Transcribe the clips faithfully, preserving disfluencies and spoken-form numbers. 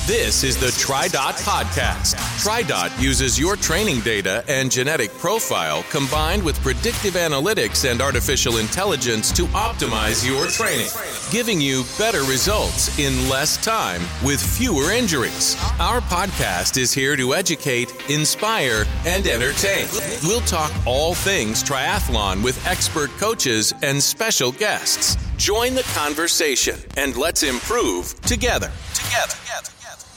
This is the TriDot Podcast. TriDot uses your training data and genetic profile combined with predictive analytics and artificial intelligence to optimize your training, giving you better results in less time with fewer injuries. Our podcast is here to educate, inspire, and entertain. We'll talk all things triathlon with expert coaches and special guests. Join the conversation and let's improve together. Together. Together.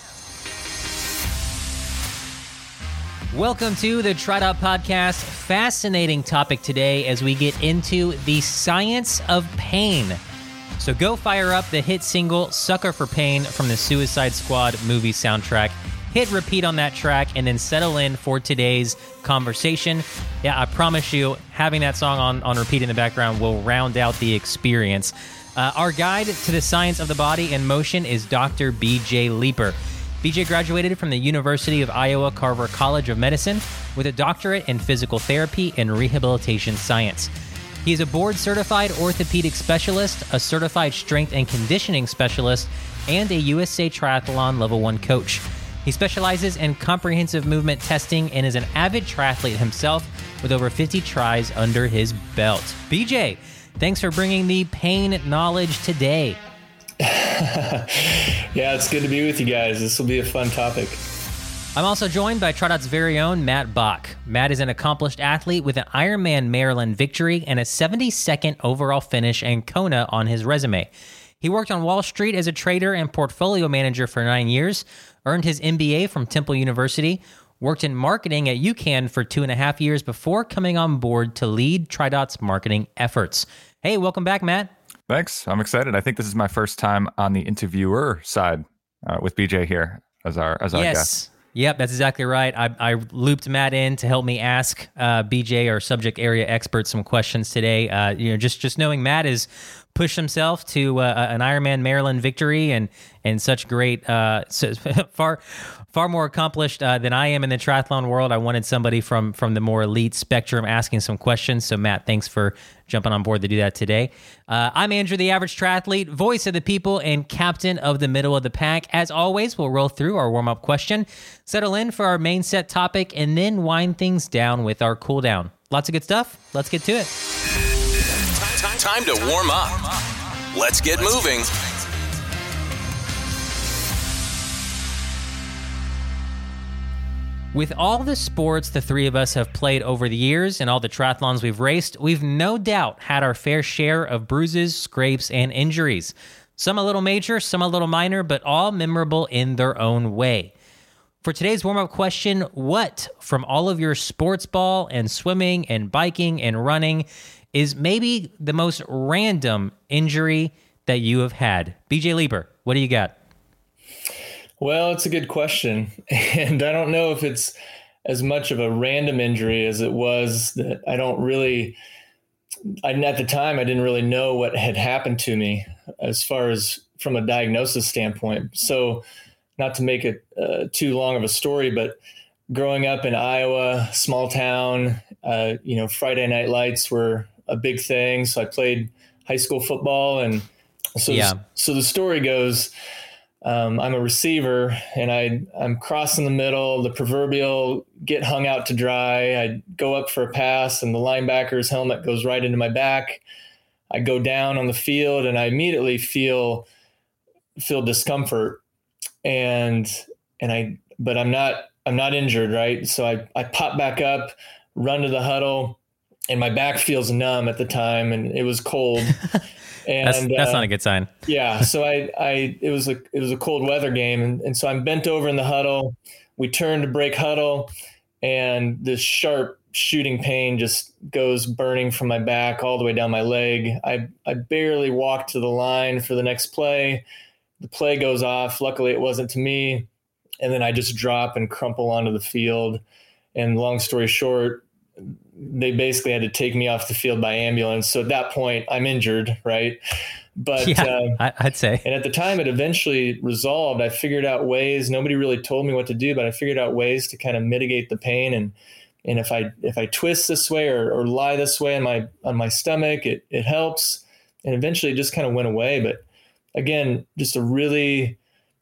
Welcome to the TriDot Podcast. Fascinating topic today as we get into the science of pain. So go fire up the hit single Sucker for Pain from the Suicide Squad movie soundtrack. Hit repeat on that track and then settle in for today's conversation. Yeah, I promise you, having that song on, on repeat in the background will round out the experience. Uh, our guide to the science of the body and motion is Doctor B J Leeper. B J graduated from the University of Iowa Carver College of Medicine with a doctorate in physical therapy and rehabilitation science. He is a board-certified orthopedic specialist, a certified strength and conditioning specialist, and a U S A Triathlon Level one coach. He specializes in comprehensive movement testing and is an avid triathlete himself with over fifty tries under his belt. B J, thanks for bringing the pain knowledge today. Yeah, it's good to be with you guys. This will be a fun topic. I'm also joined by TriDot's very own Matt Bach. Matt is an accomplished athlete with an Ironman Maryland victory and a seventy-second overall finish in Kona on his resume. He worked on Wall Street as a trader and portfolio manager for nine years, earned his M B A from Temple University, worked in marketing at UCAN for two and a half years before coming on board to lead TriDot's marketing efforts. Hey, welcome back, Matt. Thanks. I'm excited. I think this is my first time on the interviewer side uh, with B J here as our as our yes. guest. Yep, that's exactly right. I, I looped Matt in to help me ask uh, B J, our subject area expert, some questions today. Uh, you know, just just knowing Matt has pushed himself to uh, an Ironman Maryland victory and and such great, uh, so far far more accomplished uh, than I am in the triathlon world. I wanted somebody from from the more elite spectrum asking some questions. So Matt, thanks for jumping on board to do that today. Uh, I'm Andrew, the average triathlete, voice of the people, and captain of the middle of the pack. As always, we'll roll through our warm-up question, settle in for our main set topic, and then wind things down with our cool down. Lots of good stuff. Let's get to it. Time to warm up. Let's get moving. With all the sports the three of us have played over the years and all the triathlons we've raced, we've no doubt had our fair share of bruises, scrapes, and injuries. Some a little major, some a little minor, but all memorable in their own way. For today's warm-up question, what from all of your sports ball and swimming and biking and running is maybe the most random injury that you have had? B J Leeper, what do you got? Well, it's a good question. And I don't know if it's as much of a random injury as it was that I don't really, I, at the time, I didn't really know what had happened to me as far as from a diagnosis standpoint. So not to make it uh, too long of a story, but growing up in Iowa, small town, uh, you know, Friday night lights were a big thing. So I played high school football. And so, yeah. so the story goes, Um, I'm a receiver and I, I'm crossing the middle, the proverbial get hung out to dry. I go up for a pass and the linebacker's helmet goes right into my back. I go down on the field and I immediately feel, feel discomfort and, and I, but I'm not, I'm not injured. Right. So I, I pop back up, run to the huddle and my back feels numb at the time and it was cold. And that's, that's uh, not a good sign. yeah. So I, I, it was a, it was a cold weather game. And, and so I'm bent over in the huddle. We turn to break huddle and this sharp shooting pain just goes burning from my back all the way down my leg. I, I barely walked to the line for the next play. The play goes off. Luckily it wasn't to me. And then I just drop and crumple onto the field. And long story short, they basically had to take me off the field by ambulance. So at that point I'm injured. Right. But, yeah, uh, I'd say, and at the time it eventually resolved. I figured out ways, nobody really told me what to do, but I figured out ways to kind of mitigate the pain. And, and if I, if I twist this way or, or lie this way on my, on my stomach, it, it helps. And eventually it just kind of went away. But again, just a really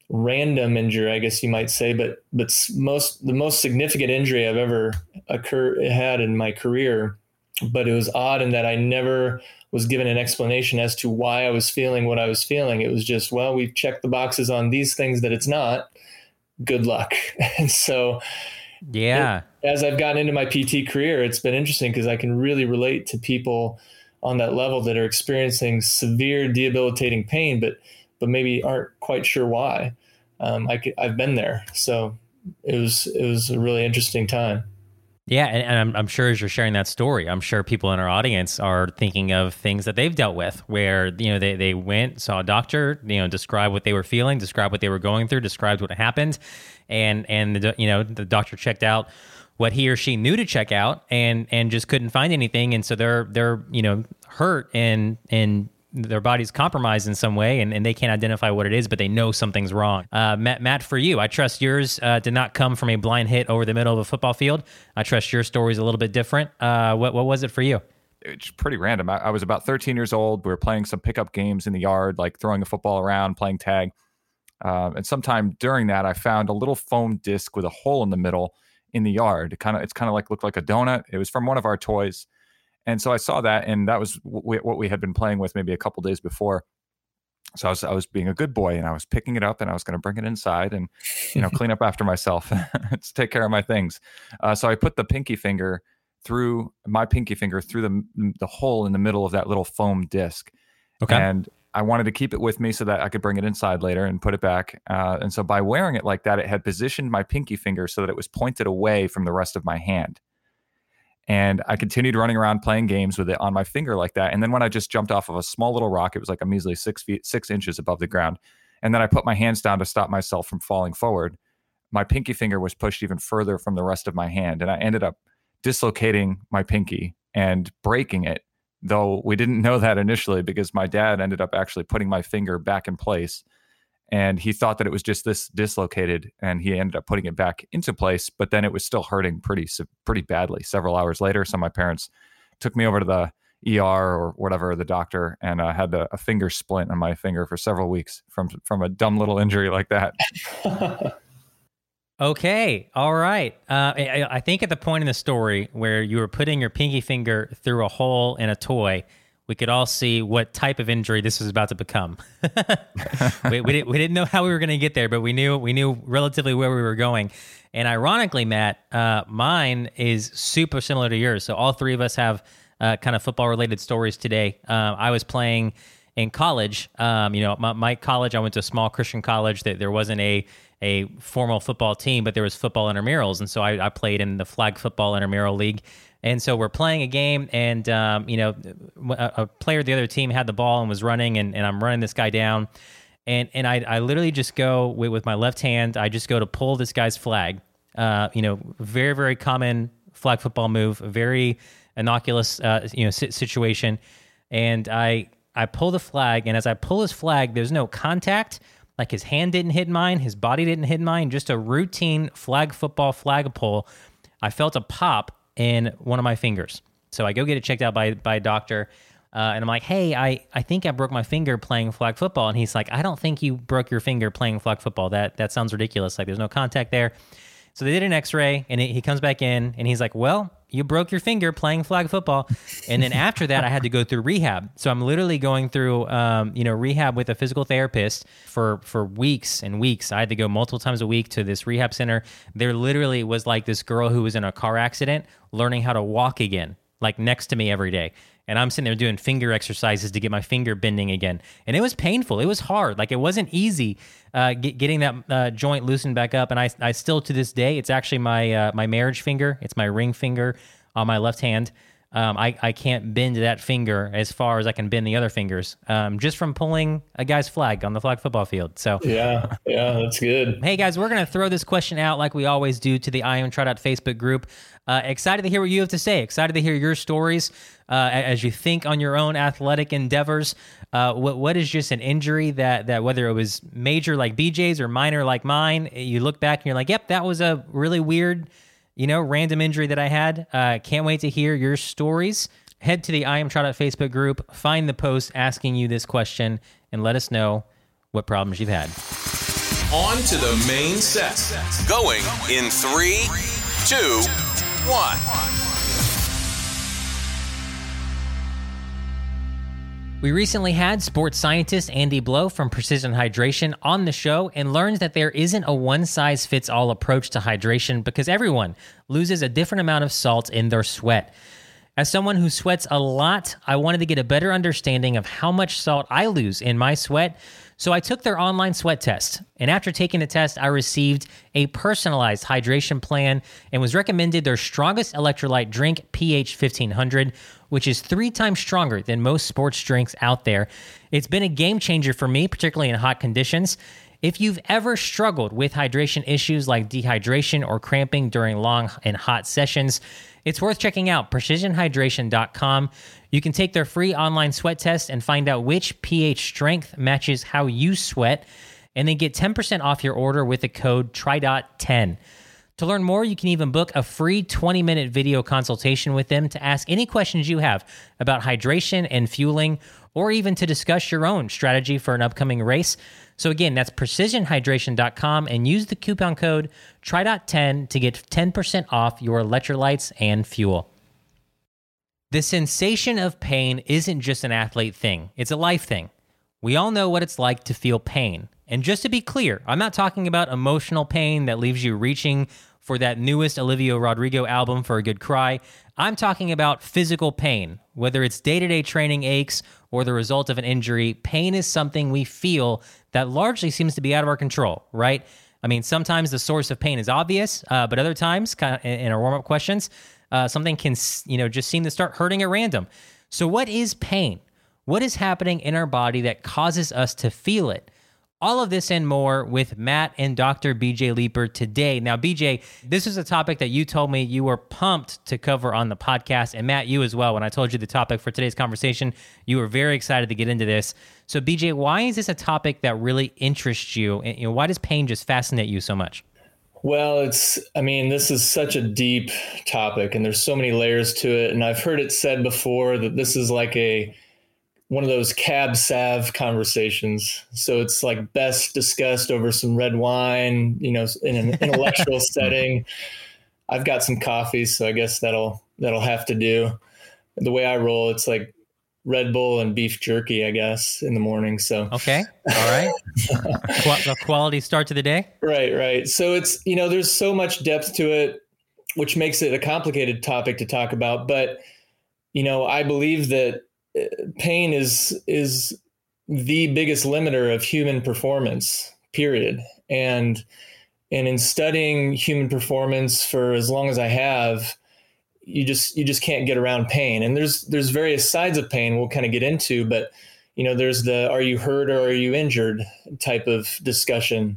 random injury, I guess you might say, but but most the most significant injury I've ever occur had in my career. But it was odd in that I never was given an explanation as to why I was feeling what I was feeling. It was just, well, we've checked the boxes on these things that it's not. Good luck. And so, yeah, it, as I've gotten into my P T career, it's been interesting because I can really relate to people on that level that are experiencing severe debilitating pain, but but maybe aren't quite sure why. Um, I could, I've been there, so it was it was a really interesting time. Yeah, and, and I'm, I'm sure as you're sharing that story, I'm sure people in our audience are thinking of things that they've dealt with, where you know they they went, saw a doctor, you know, described what they were feeling, described what they were going through, described what happened, and and the, you know the doctor checked out what he or she knew to check out, and and just couldn't find anything, and so they're they're you know hurt and and. their body's compromised in some way, and, and they can't identify what it is, but they know something's wrong. Uh, Matt, Matt, for you, I trust yours uh, did not come from a blind hit over the middle of a football field. I trust your story's a little bit different. Uh, what what was it for you? It's pretty random. I, I was about thirteen years old. We were playing some pickup games in the yard, like throwing a football around, playing tag. Um, and sometime during that, I found a little foam disc with a hole in the middle in the yard. It kind of, it's kind of like looked like a donut. It was from one of our toys. And so I saw that, and that was w- what we had been playing with maybe a couple days before. So I was I was being a good boy, and I was picking it up, and I was going to bring it inside and, you know, clean up after myself, to take care of my things. Uh, so I put the pinky finger through my pinky finger through the the hole in the middle of that little foam disc. Okay. And I wanted to keep it with me so that I could bring it inside later and put it back. Uh, and so by wearing it like that, it had positioned my pinky finger so that it was pointed away from the rest of my hand. And I continued running around playing games with it on my finger like that. And then when I just jumped off of a small little rock, it was like a measly six feet, six inches above the ground. And then I put my hands down to stop myself from falling forward. My pinky finger was pushed even further from the rest of my hand. And I ended up dislocating my pinky and breaking it, though we didn't know that initially because my dad ended up actually putting my finger back in place. And he thought that it was just this dislocated, and he ended up putting it back into place. But then it was still hurting pretty pretty badly several hours later. So my parents took me over to the E R or whatever, the doctor, and I uh, had a, a finger splint on my finger for several weeks from from a dumb little injury like that. Okay, all right. Uh, I, I think at the point in the story where you were putting your pinky finger through a hole in a toy, we could all see what type of injury this was about to become. we, we, didn't, we didn't know how we were going to get there, but we knew we knew relatively where we were going. And ironically, Matt, uh, mine is super similar to yours. So all three of us have uh, kind of football-related stories today. Um, I was playing in college. Um, you know, my, my college, I went to a small Christian college. That there wasn't a a formal football team, but there was football intramurals. And so I, I played in the flag football intramural league. And so we're playing a game, and um, you know, a, a player of the other team had the ball and was running, and, and I'm running this guy down, and and I, I literally just go with, with my left hand. I just go to pull this guy's flag. Uh, you know, very very common flag football move, very innocuous uh, you know situation, and I I pull the flag, and as I pull his flag, there's no contact. Like his hand didn't hit mine, his body didn't hit mine. Just a routine flag football flag pull. I felt a pop in one of my fingers. So I go get it checked out by by a doctor, uh, and I'm like, hey, I, I think I broke my finger playing flag football. And he's like, I don't think you broke your finger playing flag football. That that sounds ridiculous. Like, there's no contact there. So they did an x-ray, and it, he comes back in, and he's like, well, you broke your finger playing flag football. And then after that, I had to go through rehab. So I'm literally going through, um, you know, rehab with a physical therapist for, for weeks and weeks. I had to go multiple times a week to this rehab center. There literally was like this girl who was in a car accident learning how to walk again, like next to me every day. And I'm sitting there doing finger exercises to get my finger bending again. And it was painful. It was hard. Like, it wasn't easy uh, get, getting that uh, joint loosened back up. And I, I still, to this day, it's actually my uh, my marriage finger. It's my ring finger on my left hand. Um, I, I can't bend that finger as far as I can bend the other fingers, um, just from pulling a guy's flag on the flag football field. So yeah, yeah, that's good. Hey guys, we're going to throw this question out like we always do to the I Am Tryout Facebook group. Uh, excited to hear what you have to say. Excited to hear your stories uh, as you think on your own athletic endeavors. Uh, what what is just an injury that that whether it was major like B J's or minor like mine, you look back and you're like, yep, that was a really weird, you know, random injury that I had. Uh, can't wait to hear your stories. Head to the I Am Tryout Facebook group, find the post asking you this question, and let us know what problems you've had. On to the main set. Going in three, two, one. We recently had sports scientist Andy Blow from Precision Hydration on the show and learned that there isn't a one-size-fits-all approach to hydration because everyone loses a different amount of salt in their sweat. As someone who sweats a lot, I wanted to get a better understanding of how much salt I lose in my sweat, so I took their online sweat test. And after taking the test, I received a personalized hydration plan and was recommended their strongest electrolyte drink, pH fifteen hundred, which is three times stronger than most sports drinks out there. It's been a game changer for me, particularly in hot conditions. If you've ever struggled with hydration issues like dehydration or cramping during long and hot sessions, it's worth checking out precision hydration dot com. You can take their free online sweat test and find out which pH strength matches how you sweat, and then get ten percent off your order with the code T R I D O T ten. To learn more, you can even book a free twenty-minute video consultation with them to ask any questions you have about hydration and fueling, or even to discuss your own strategy for an upcoming race. So again, that's precision hydration dot com and use the coupon code T R I D O T ten to get ten percent off your electrolytes and fuel. The sensation of pain isn't just an athlete thing, it's a life thing. We all know what it's like to feel pain. And just to be clear, I'm not talking about emotional pain that leaves you reaching for that newest Olivia Rodrigo album for a good cry. I'm talking about physical pain. Whether it's day-to-day training aches or the result of an injury, pain is something we feel that largely seems to be out of our control, right? I mean, sometimes the source of pain is obvious, uh, but other times, kind of in our warm-up questions, uh, something can, you know, just seem to start hurting at random. So what is pain? What is happening in our body that causes us to feel it? All of this and more with Matt and Doctor B J Leeper today. Now, B J, this is a topic that you told me you were pumped to cover on the podcast, and Matt, you as well. When I told you the topic for today's conversation, you were very excited to get into this. So, B J, why is this a topic that really interests you? And, you know, why does pain just fascinate you so much? Well, it's, I mean, this is such a deep topic, and there's so many layers to it. And I've heard it said before that this is like a one of those cab sav conversations. So it's like best discussed over some red wine, you know, in an intellectual setting. I've got some coffee, so I guess that'll, that'll have to do. The way I roll, it's like Red Bull and beef jerky, I guess, in the morning. So, okay. All right. Qu- a quality start to the day. Right. Right. So it's, you know, there's so much depth to it, which makes it a complicated topic to talk about. But, you know, I believe that pain is is the biggest limiter of human performance, period. And and in studying human performance for as long as I have, you just you just can't get around pain. And there's there's various sides of pain we'll kind of get into, but you know, there's the are you hurt or are you injured type of discussion.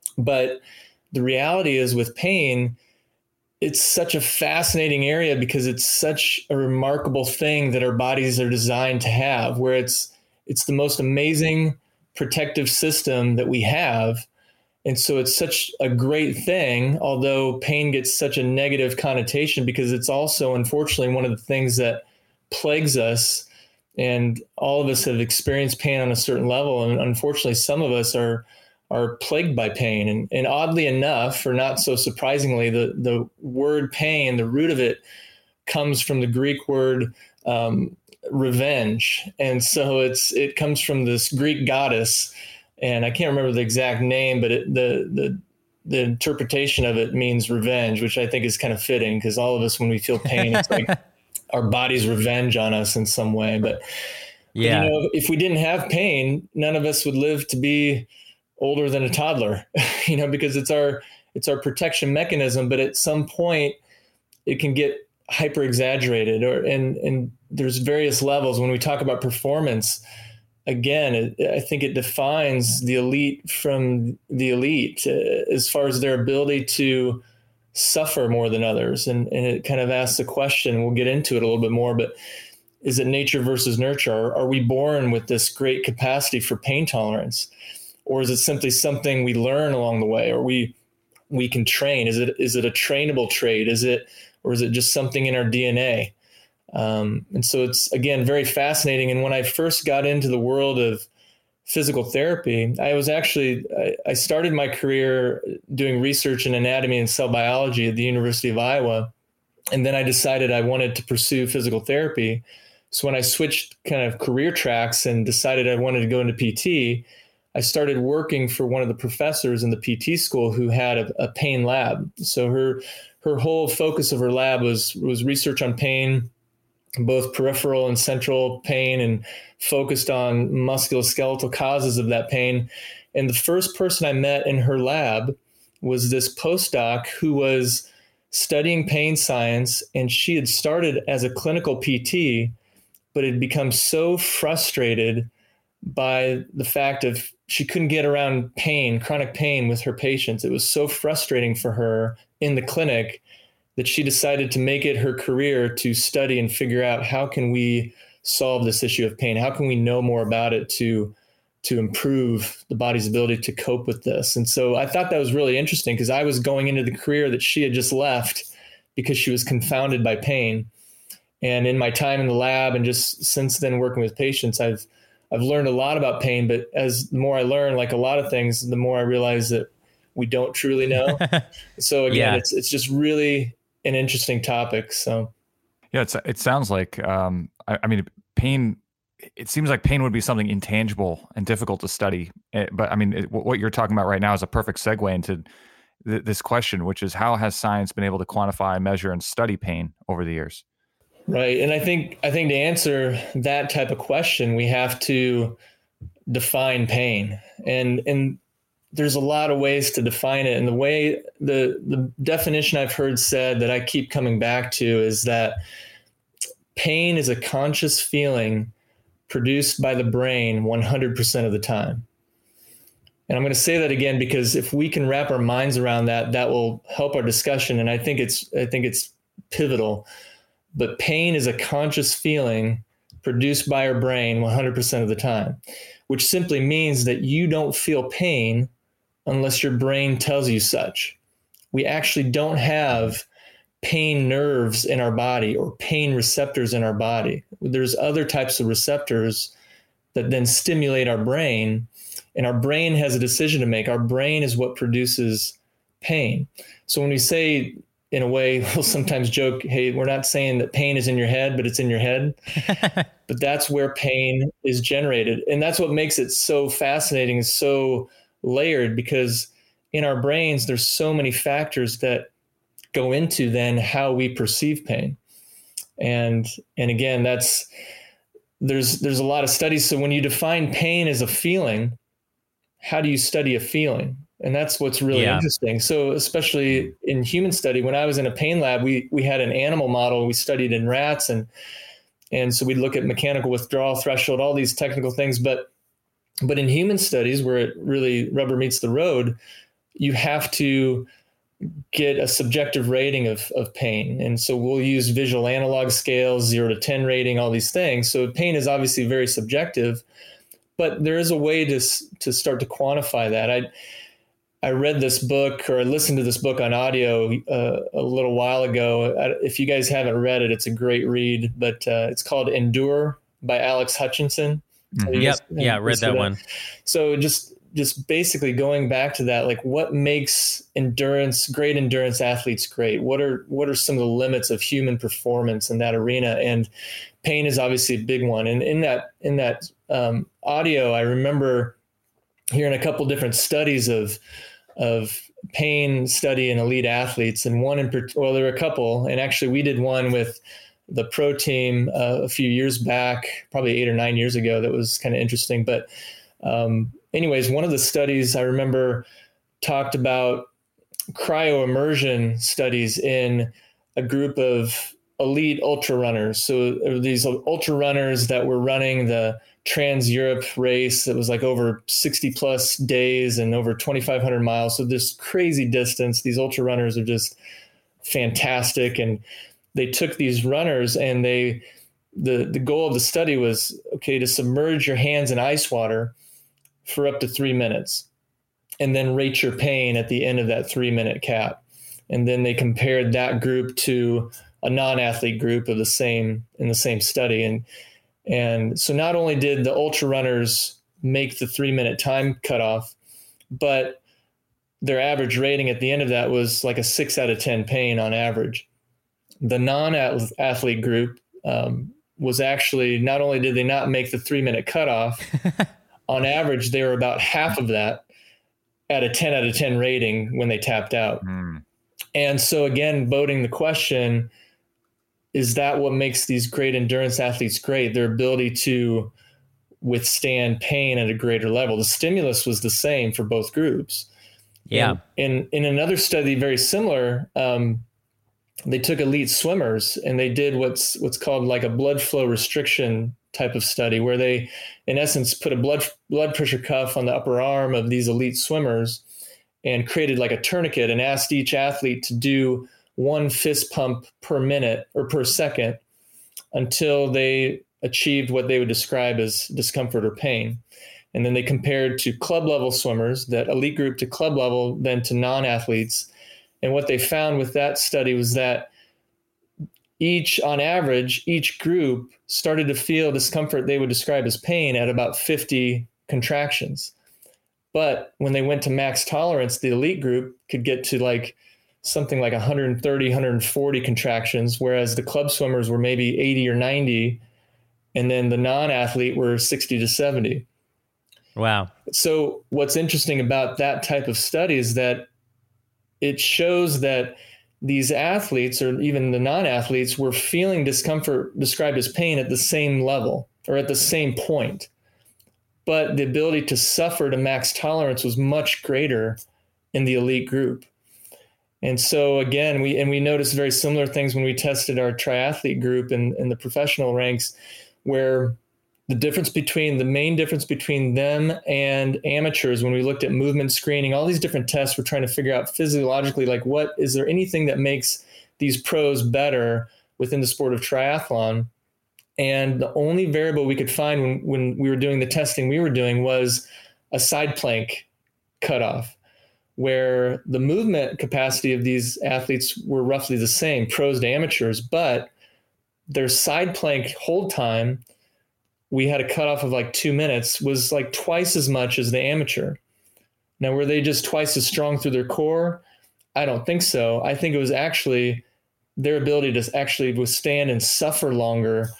But the reality is with pain, it's such a fascinating area because it's such a remarkable thing that our bodies are designed to have, where it's it's the most amazing protective system that we have. And so it's such a great thing, although pain gets such a negative connotation because it's also, unfortunately, one of the things that plagues us. And all of us have experienced pain on a certain level. And unfortunately, some of us are are plagued by pain. And, and oddly enough, or not so surprisingly, the, the word pain, the root of it comes from the Greek word um, revenge. And so it's it comes from this Greek goddess, and I can't remember the exact name, but it, the the the interpretation of it means revenge, which I think is kind of fitting because all of us, when we feel pain, it's like our body's revenge on us in some way. But, yeah, but, you know, if we didn't have pain, none of us would live to be older than a toddler, you know, because it's our, it's our protection mechanism. But at some point it can get hyper exaggerated, or, and, and there's various levels. When we talk about performance, again, it, I think it defines the elite from the elite uh, as far as their ability to suffer more than others. And, and it kind of asks the question, we'll get into it a little bit more, but is it nature versus nurture? Are, are we born with this great capacity for pain tolerance? Or is it simply something we learn along the way, or we we can train? Is it is it a trainable trait? Is it, or is it just something in our D N A? Um, and so it's, again, very fascinating. And when I first got into the world of physical therapy. I was actually, I, I started my career doing research in anatomy and cell biology at the University of Iowa. And then I decided I wanted to pursue physical therapy. So when I switched kind of career tracks and decided I wanted to go into P T, I started working for one of the professors in the P T school who had a, a pain lab. So her her whole focus of her lab was was research on pain, both peripheral and central pain, and focused on musculoskeletal causes of that pain. And the first person I met in her lab was this postdoc who was studying pain science, and she had started as a clinical P T, but had become so frustrated by the fact of she couldn't get around pain, chronic pain with her patients. It was so frustrating for her in the clinic that she decided to make it her career to study and figure out how can we solve this issue of pain? How can we know more about it to, to improve the body's ability to cope with this? And so I thought that was really interesting because I was going into the career that she had just left because she was confounded by pain. And in my time in the lab and just since then working with patients, I've I've learned a lot about pain, but as the more I learn, like a lot of things, the more I realize that we don't truly know. So again, yeah. it's it's just really an interesting topic. So yeah, it's it sounds like um, I, I mean pain. It seems like pain would be something intangible and difficult to study. But I mean, it, what you're talking about right now is a perfect segue into th- this question, which is how has science been able to quantify, measure, and study pain over the years? Right. And I think I think to answer that type of question, we have to define pain. And and there's a lot of ways to define it. And the way the the definition I've heard said that I keep coming back to is that pain is a conscious feeling produced by the brain one hundred percent of the time. And I'm going to say that again because if we can wrap our minds around that, that will help our discussion. And I think it's I think it's pivotal. But pain is a conscious feeling produced by our brain one hundred percent of the time, which simply means that you don't feel pain unless your brain tells you such. We actually don't have pain nerves in our body or pain receptors in our body. There's other types of receptors that then stimulate our brain, and our brain has a decision to make. Our brain is what produces pain. So when we say, in a way, we'll sometimes joke, hey, we're not saying that pain is in your head, but it's in your head. But that's where pain is generated. And that's what makes it so fascinating and so layered, because in our brains, there's so many factors that go into then how we perceive pain. And, and again, that's, there's, there's a lot of studies. So when you define pain as a feeling, how do you study a feeling? And that's what's really yeah. interesting. So especially in human study, when I was in a pain lab, we we had an animal model we studied in rats. And and so we'd look at mechanical withdrawal threshold, all these technical things. But but in human studies, where it really rubber meets the road, you have to get a subjective rating of, of pain. And so we'll use visual analog scales, zero to ten rating, all these things. So pain is obviously very subjective, but there is a way to to start to quantify that. I I read this book, or I listened to this book on audio uh, a little while ago. I, if you guys haven't read it, it's a great read, but uh, it's called Endure by Alex Hutchinson. Mm-hmm. Yep. Guys, yeah, read that, that one. So just just basically going back to that, like what makes endurance, great endurance athletes great? What are what are some of the limits of human performance in that arena? And pain is obviously a big one. And in that in that um, audio, I remember hearing a couple different studies of of pain study in elite athletes, and one in well, there were a couple, and actually we did one with the pro team uh, a few years back, probably eight or nine years ago. That was kind of interesting. But um, anyways, one of the studies I remember talked about cryo immersion studies in a group of elite ultra runners. So there were these ultra runners that were running the Trans Europe race that was like over sixty plus days and over twenty-five hundred miles. So this crazy distance, these ultra runners are just fantastic. And they took these runners and they, the, the goal of the study was, okay, to submerge your hands in ice water for up to three minutes and then rate your pain at the end of that three minute cap. And then they compared that group to a non-athlete group of the same, in the same study. And And so not only did the ultra runners make the three minute time cutoff, but their average rating at the end of that was like a six out of ten pain on average. The non-athlete group um, was actually, not only did they not make the three minute cutoff, on average, they were about half of that at a ten out of ten rating when they tapped out. Mm. And so again, voting the question, is that what makes these great endurance athletes great? Their ability to withstand pain at a greater level. The stimulus was the same for both groups. Yeah. And in, in another study, very similar, um, they took elite swimmers and they did what's what's called like a blood flow restriction type of study, where they, in essence, put a blood blood pressure cuff on the upper arm of these elite swimmers and created like a tourniquet and asked each athlete to do one fist pump per minute or per second until they achieved what they would describe as discomfort or pain. And then they compared to club level swimmers, that elite group to club level, then to non-athletes. And what they found with that study was that each, on average, each group started to feel discomfort they would describe as pain at about fifty contractions. But when they went to max tolerance, the elite group could get to like something like one hundred thirty, one hundred forty contractions, whereas the club swimmers were maybe eighty or ninety, and then the non-athlete were sixty to seventy. Wow. So what's interesting about that type of study is that it shows that these athletes, or even the non-athletes, were feeling discomfort described as pain at the same level or at the same point. But the ability to suffer to max tolerance was much greater in the elite group. And so again, we and we noticed very similar things when we tested our triathlete group in, in the professional ranks, where the difference between the main difference between them and amateurs, when we looked at movement screening, all these different tests, we're trying to figure out physiologically, like, what is there anything that makes these pros better within the sport of triathlon? And the only variable we could find when, when we were doing the testing we were doing was a side plank cutoff, where the movement capacity of these athletes were roughly the same, pros to amateurs, but their side plank hold time, we had a cutoff of like two minutes, was like twice as much as the amateur. Now, were they just twice as strong through their core? I don't think so. I think it was actually their ability to actually withstand and suffer longer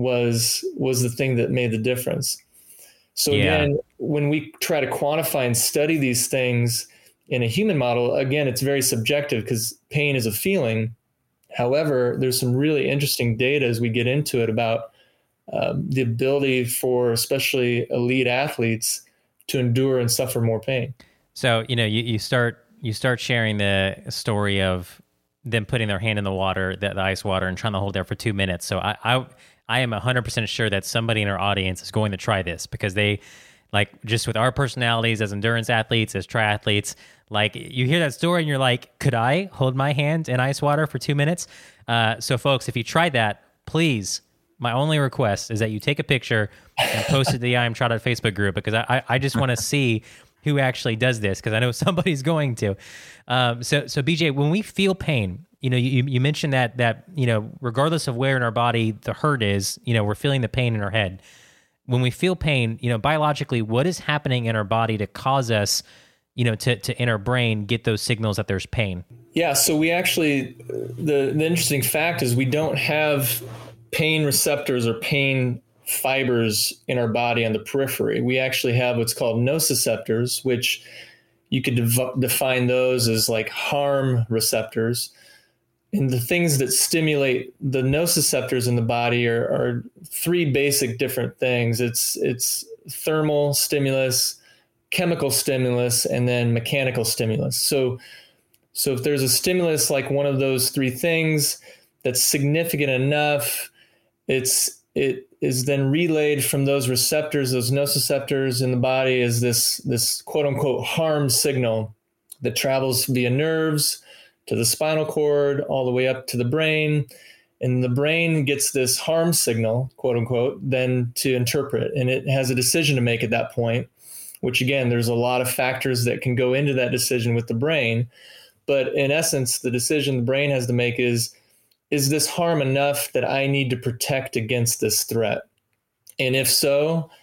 was was the thing that made the difference. So yeah. Again, when we try to quantify and study these things in a human model, again, it's very subjective because pain is a feeling. However, there's some really interesting data as we get into it about um, the ability for especially elite athletes to endure and suffer more pain. So, you know, you, you start you start sharing the story of them putting their hand in the water, the, the ice water, and trying to hold there for two minutes. So I I, I am one hundred percent sure that somebody in our audience is going to try this, because they, like, just with our personalities as endurance athletes, as triathletes, like, you hear that story and you're like, could I hold my hand in ice water for two minutes? Uh, so folks, if you tried that, please, my only request is that you take a picture and post it to the I Am Trotted Facebook group, because I, I just want to see who actually does this, because I know somebody's going to. Um, so, so B J, when we feel pain, you know, you, you mentioned that, that, you know, regardless of where in our body the hurt is, you know, we're feeling the pain in our head. When we feel pain, you know, biologically, what is happening in our body to cause us, you know, to, to in our brain get those signals that there's pain? Yeah. So we actually, the, the interesting fact is we don't have pain receptors or pain fibers in our body on the periphery. We actually have what's called nociceptors, which you could dev- define those as like harm receptors. And the things that stimulate the nociceptors in the body are, are three basic different things. It's it's thermal stimulus, chemical stimulus, and then mechanical stimulus. So, so if there's a stimulus like one of those three things that's significant enough, it's it is then relayed from those receptors, those nociceptors in the body, as this this quote unquote harm signal that travels via nerves to the spinal cord, all the way up to the brain. And the brain gets this harm signal, quote unquote, then to interpret. And it has a decision to make at that point, which again, there's a lot of factors that can go into that decision with the brain. But in essence, the decision the brain has to make is, is this harm enough that I need to protect against this threat? And if so,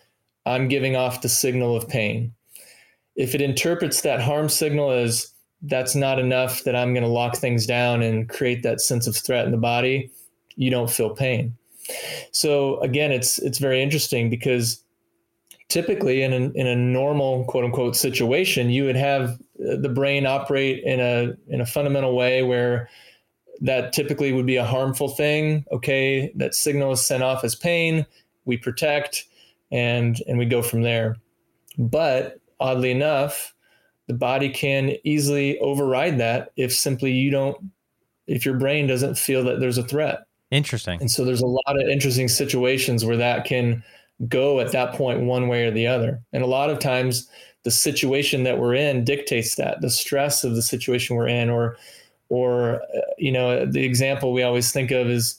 I'm giving off the signal of pain. If it interprets that harm signal as that's not enough, that I'm going to lock things down and create that sense of threat in the body, you don't feel pain. So again, it's it's very interesting because typically in a, in a normal quote unquote situation, you would have the brain operate in a in a fundamental way where that typically would be a harmful thing. Okay, that signal is sent off as pain, we protect, and and we go from there. But oddly enough, the body can easily override that if simply you don't, if your brain doesn't feel that there's a threat. Interesting. And so there's a lot of interesting situations where that can go at that point one way or the other. And a lot of times the situation that we're in dictates that, the stress of the situation we're in, or, or, uh, you know, the example we always think of is,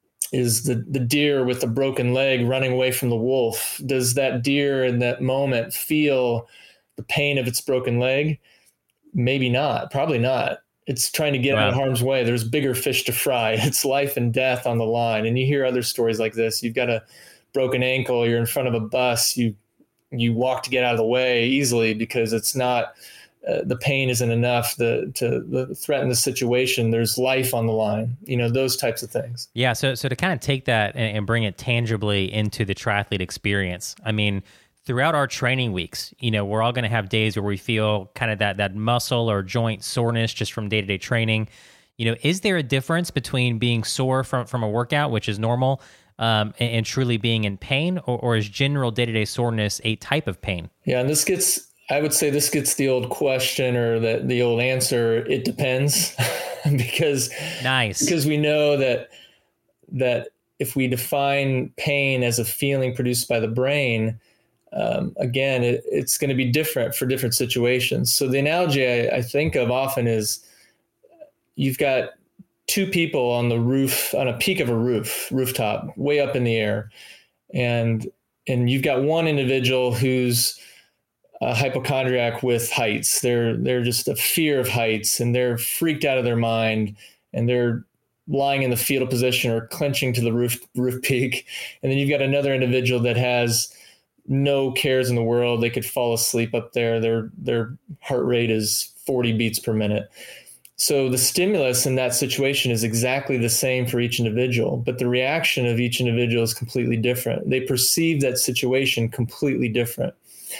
is the, the deer with the broken leg running away from the wolf. Does that deer in that moment feel the pain of its broken leg? Maybe not, probably not. It's trying to get Wow. out of harm's way. There's bigger fish to fry. It's life and death on the line. And you hear other stories like this. You've got a broken ankle, you're in front of a bus, you you walk to get out of the way easily because it's not, uh, the pain isn't enough the, to the threaten the situation. There's life on the line, you know, those types of things. Yeah. So, so to kind of take that and, and bring it tangibly into the triathlete experience, I mean, throughout our training weeks, you know, we're all going to have days where we feel kind of that, that muscle or joint soreness just from day-to-day training. You know, is there a difference between being sore from, from a workout, which is normal, um, and, and truly being in pain, or, or is general day-to-day soreness a type of pain? Yeah. And this gets, I would say this gets the old question or the, the old answer. It depends because, nice. because we know that, that if we define pain as a feeling produced by the brain, um, again, it, it's going to be different for different situations. So the analogy I, I think of often is you've got two people on the roof, on a peak of a roof, rooftop, way up in the air. And, and you've got one individual who's a hypochondriac with heights. They're, they're just a fear of heights and they're freaked out of their mind and they're lying in the fetal position or clenching to the roof, roof peak. And then you've got another individual that has no cares in the world. They could fall asleep up there. Their, their heart rate is forty beats per minute. So the stimulus in that situation is exactly the same for each individual, but the reaction of each individual is completely different. They perceive that situation completely different.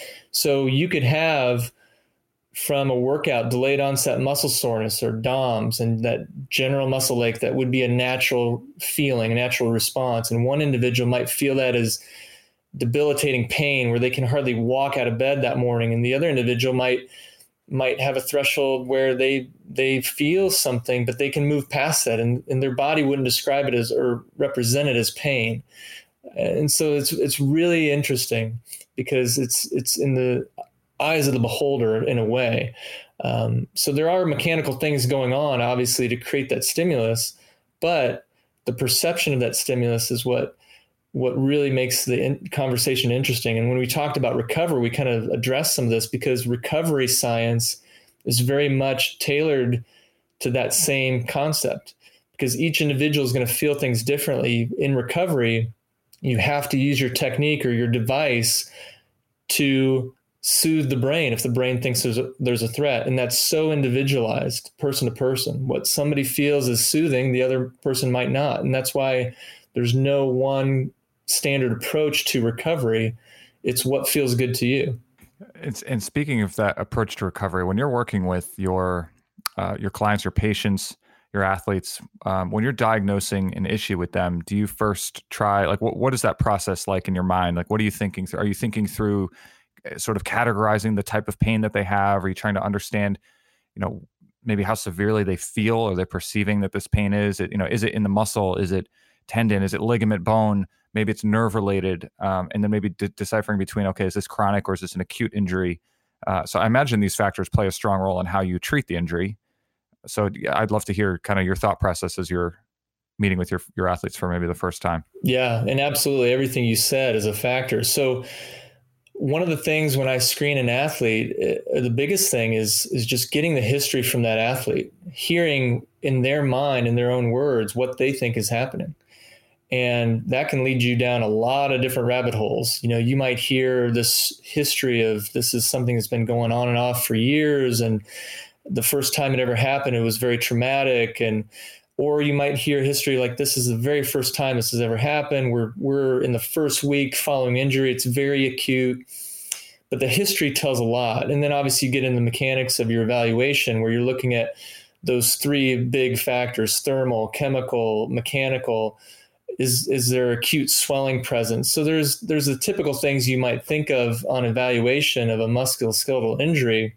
So you could have from a workout delayed onset muscle soreness or D O M S and that general muscle ache that would be a natural feeling, a natural response. And one individual might feel that as debilitating pain where they can hardly walk out of bed that morning. And the other individual might might have a threshold where they they feel something, but they can move past that and, and their body wouldn't describe it as or represent it as pain. And so it's it's really interesting because it's it's in the eyes of the beholder in a way. Um, so there are mechanical things going on, obviously, to create that stimulus, but the perception of that stimulus is what what really makes the in- conversation interesting. And when we talked about recovery, we kind of addressed some of this because recovery science is very much tailored to that same concept because each individual is going to feel things differently. In recovery, you have to use your technique or your device to soothe the brain if the brain thinks there's a, there's a threat. And that's so individualized, person to person. What somebody feels is soothing, the other person might not. And that's why there's no one standard approach to recovery. It's what feels good to you. It's, and speaking of that approach to recovery, when you're working with your uh, your clients, your patients, your athletes, um, when you're diagnosing an issue with them, do you first try, like, what, what is that process like in your mind? Like, what are you thinking through? Are you thinking through sort of categorizing the type of pain that they have? Are you trying to understand, you know, maybe how severely they feel or they're perceiving that this pain is? It, you know, is it in the muscle? Is it tendon? Is it ligament, bone? Maybe it's nerve related. Um, and then maybe de- deciphering between, okay, is this chronic or is this an acute injury? Uh, so I imagine these factors play a strong role in how you treat the injury. So I'd love to hear kind of your thought process as you're meeting with your, your athletes for maybe the first time. Yeah. And absolutely everything you said is a factor. So one of the things when I screen an athlete, uh, the biggest thing is, is just getting the history from that athlete, hearing in their mind, in their own words, what they think is happening. And that can lead you down a lot of different rabbit holes. You know, you might hear this history of this is something that's been going on and off for years. And the first time it ever happened, it was very traumatic. And, or you might hear history like this is the very first time this has ever happened. We're, we're in the first week following injury. It's very acute, but the history tells a lot. And then obviously you get into the mechanics of your evaluation where you're looking at those three big factors: thermal, chemical, mechanical. Is is there acute swelling present? So there's there's the typical things you might think of on evaluation of a musculoskeletal injury.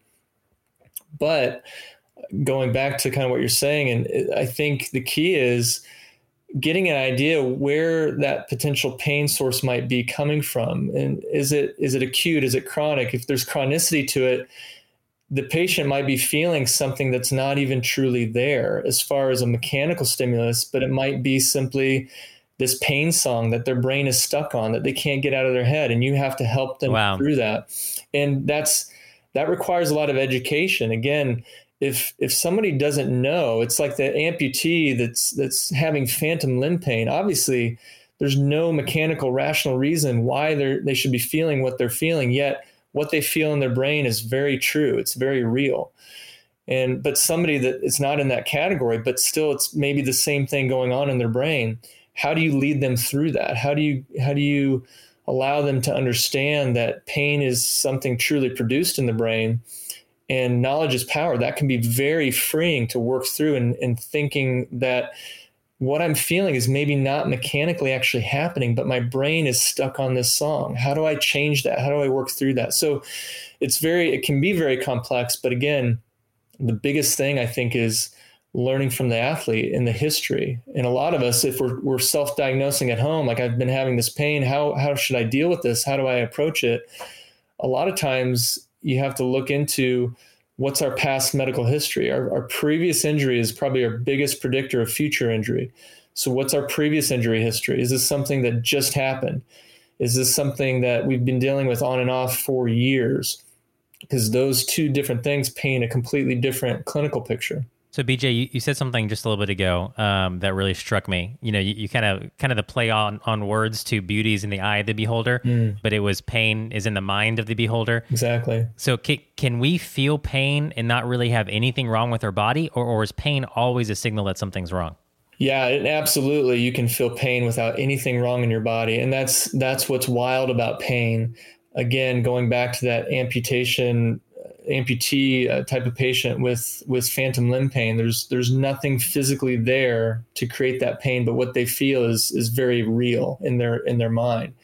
But going back to kind of what you're saying, and I think the key is getting an idea where that potential pain source might be coming from. And is it is it acute? Is it chronic? If there's chronicity to it, the patient might be feeling something that's not even truly there as far as a mechanical stimulus, but it might be simply this pain song that their brain is stuck on that they can't get out of their head. And you have to help them wow. through that. And that's, that requires a lot of education. Again, if, if somebody doesn't know, it's like the amputee that's, that's having phantom limb pain. Obviously there's no mechanical rational reason why they're, they should be feeling what they're feeling, yet what they feel in their brain is very true. It's very real. And, but somebody that is not in that category, but still it's maybe the same thing going on in their brain. How do you lead them through that? How do you how do you allow them to understand that pain is something truly produced in the brain, and knowledge is power? That can be very freeing to work through, and, and thinking that what I'm feeling is maybe not mechanically actually happening, but my brain is stuck on this song. How do I change that? How do I work through that? So it's very, it can be very complex, but again, the biggest thing I think is learning from the athlete and the history. And a lot of us, if we're, we're self-diagnosing at home, like I've been having this pain, how, how should I deal with this? How do I approach it? A lot of times you have to look into what's our past medical history. Our, our previous injury is probably our biggest predictor of future injury. So what's our previous injury history? Is this something that just happened? Is this something that we've been dealing with on and off for years? Because those two different things paint a completely different clinical picture. So B J, you, you said something just a little bit ago um, that really struck me. You know, you, you kind of kind of the play on on words to beauty is in the eye of the beholder, mm. but it was pain is in the mind of the beholder. Exactly. So can, can we feel pain and not really have anything wrong with our body, or, or is pain always a signal that something's wrong? Yeah, it, absolutely. You can feel pain without anything wrong in your body, and that's that's what's wild about pain. Again, going back to that amputation. amputee uh, type of patient with with phantom limb pain, there's there's nothing physically there to create that pain, but what they feel is is very real in their in their mind.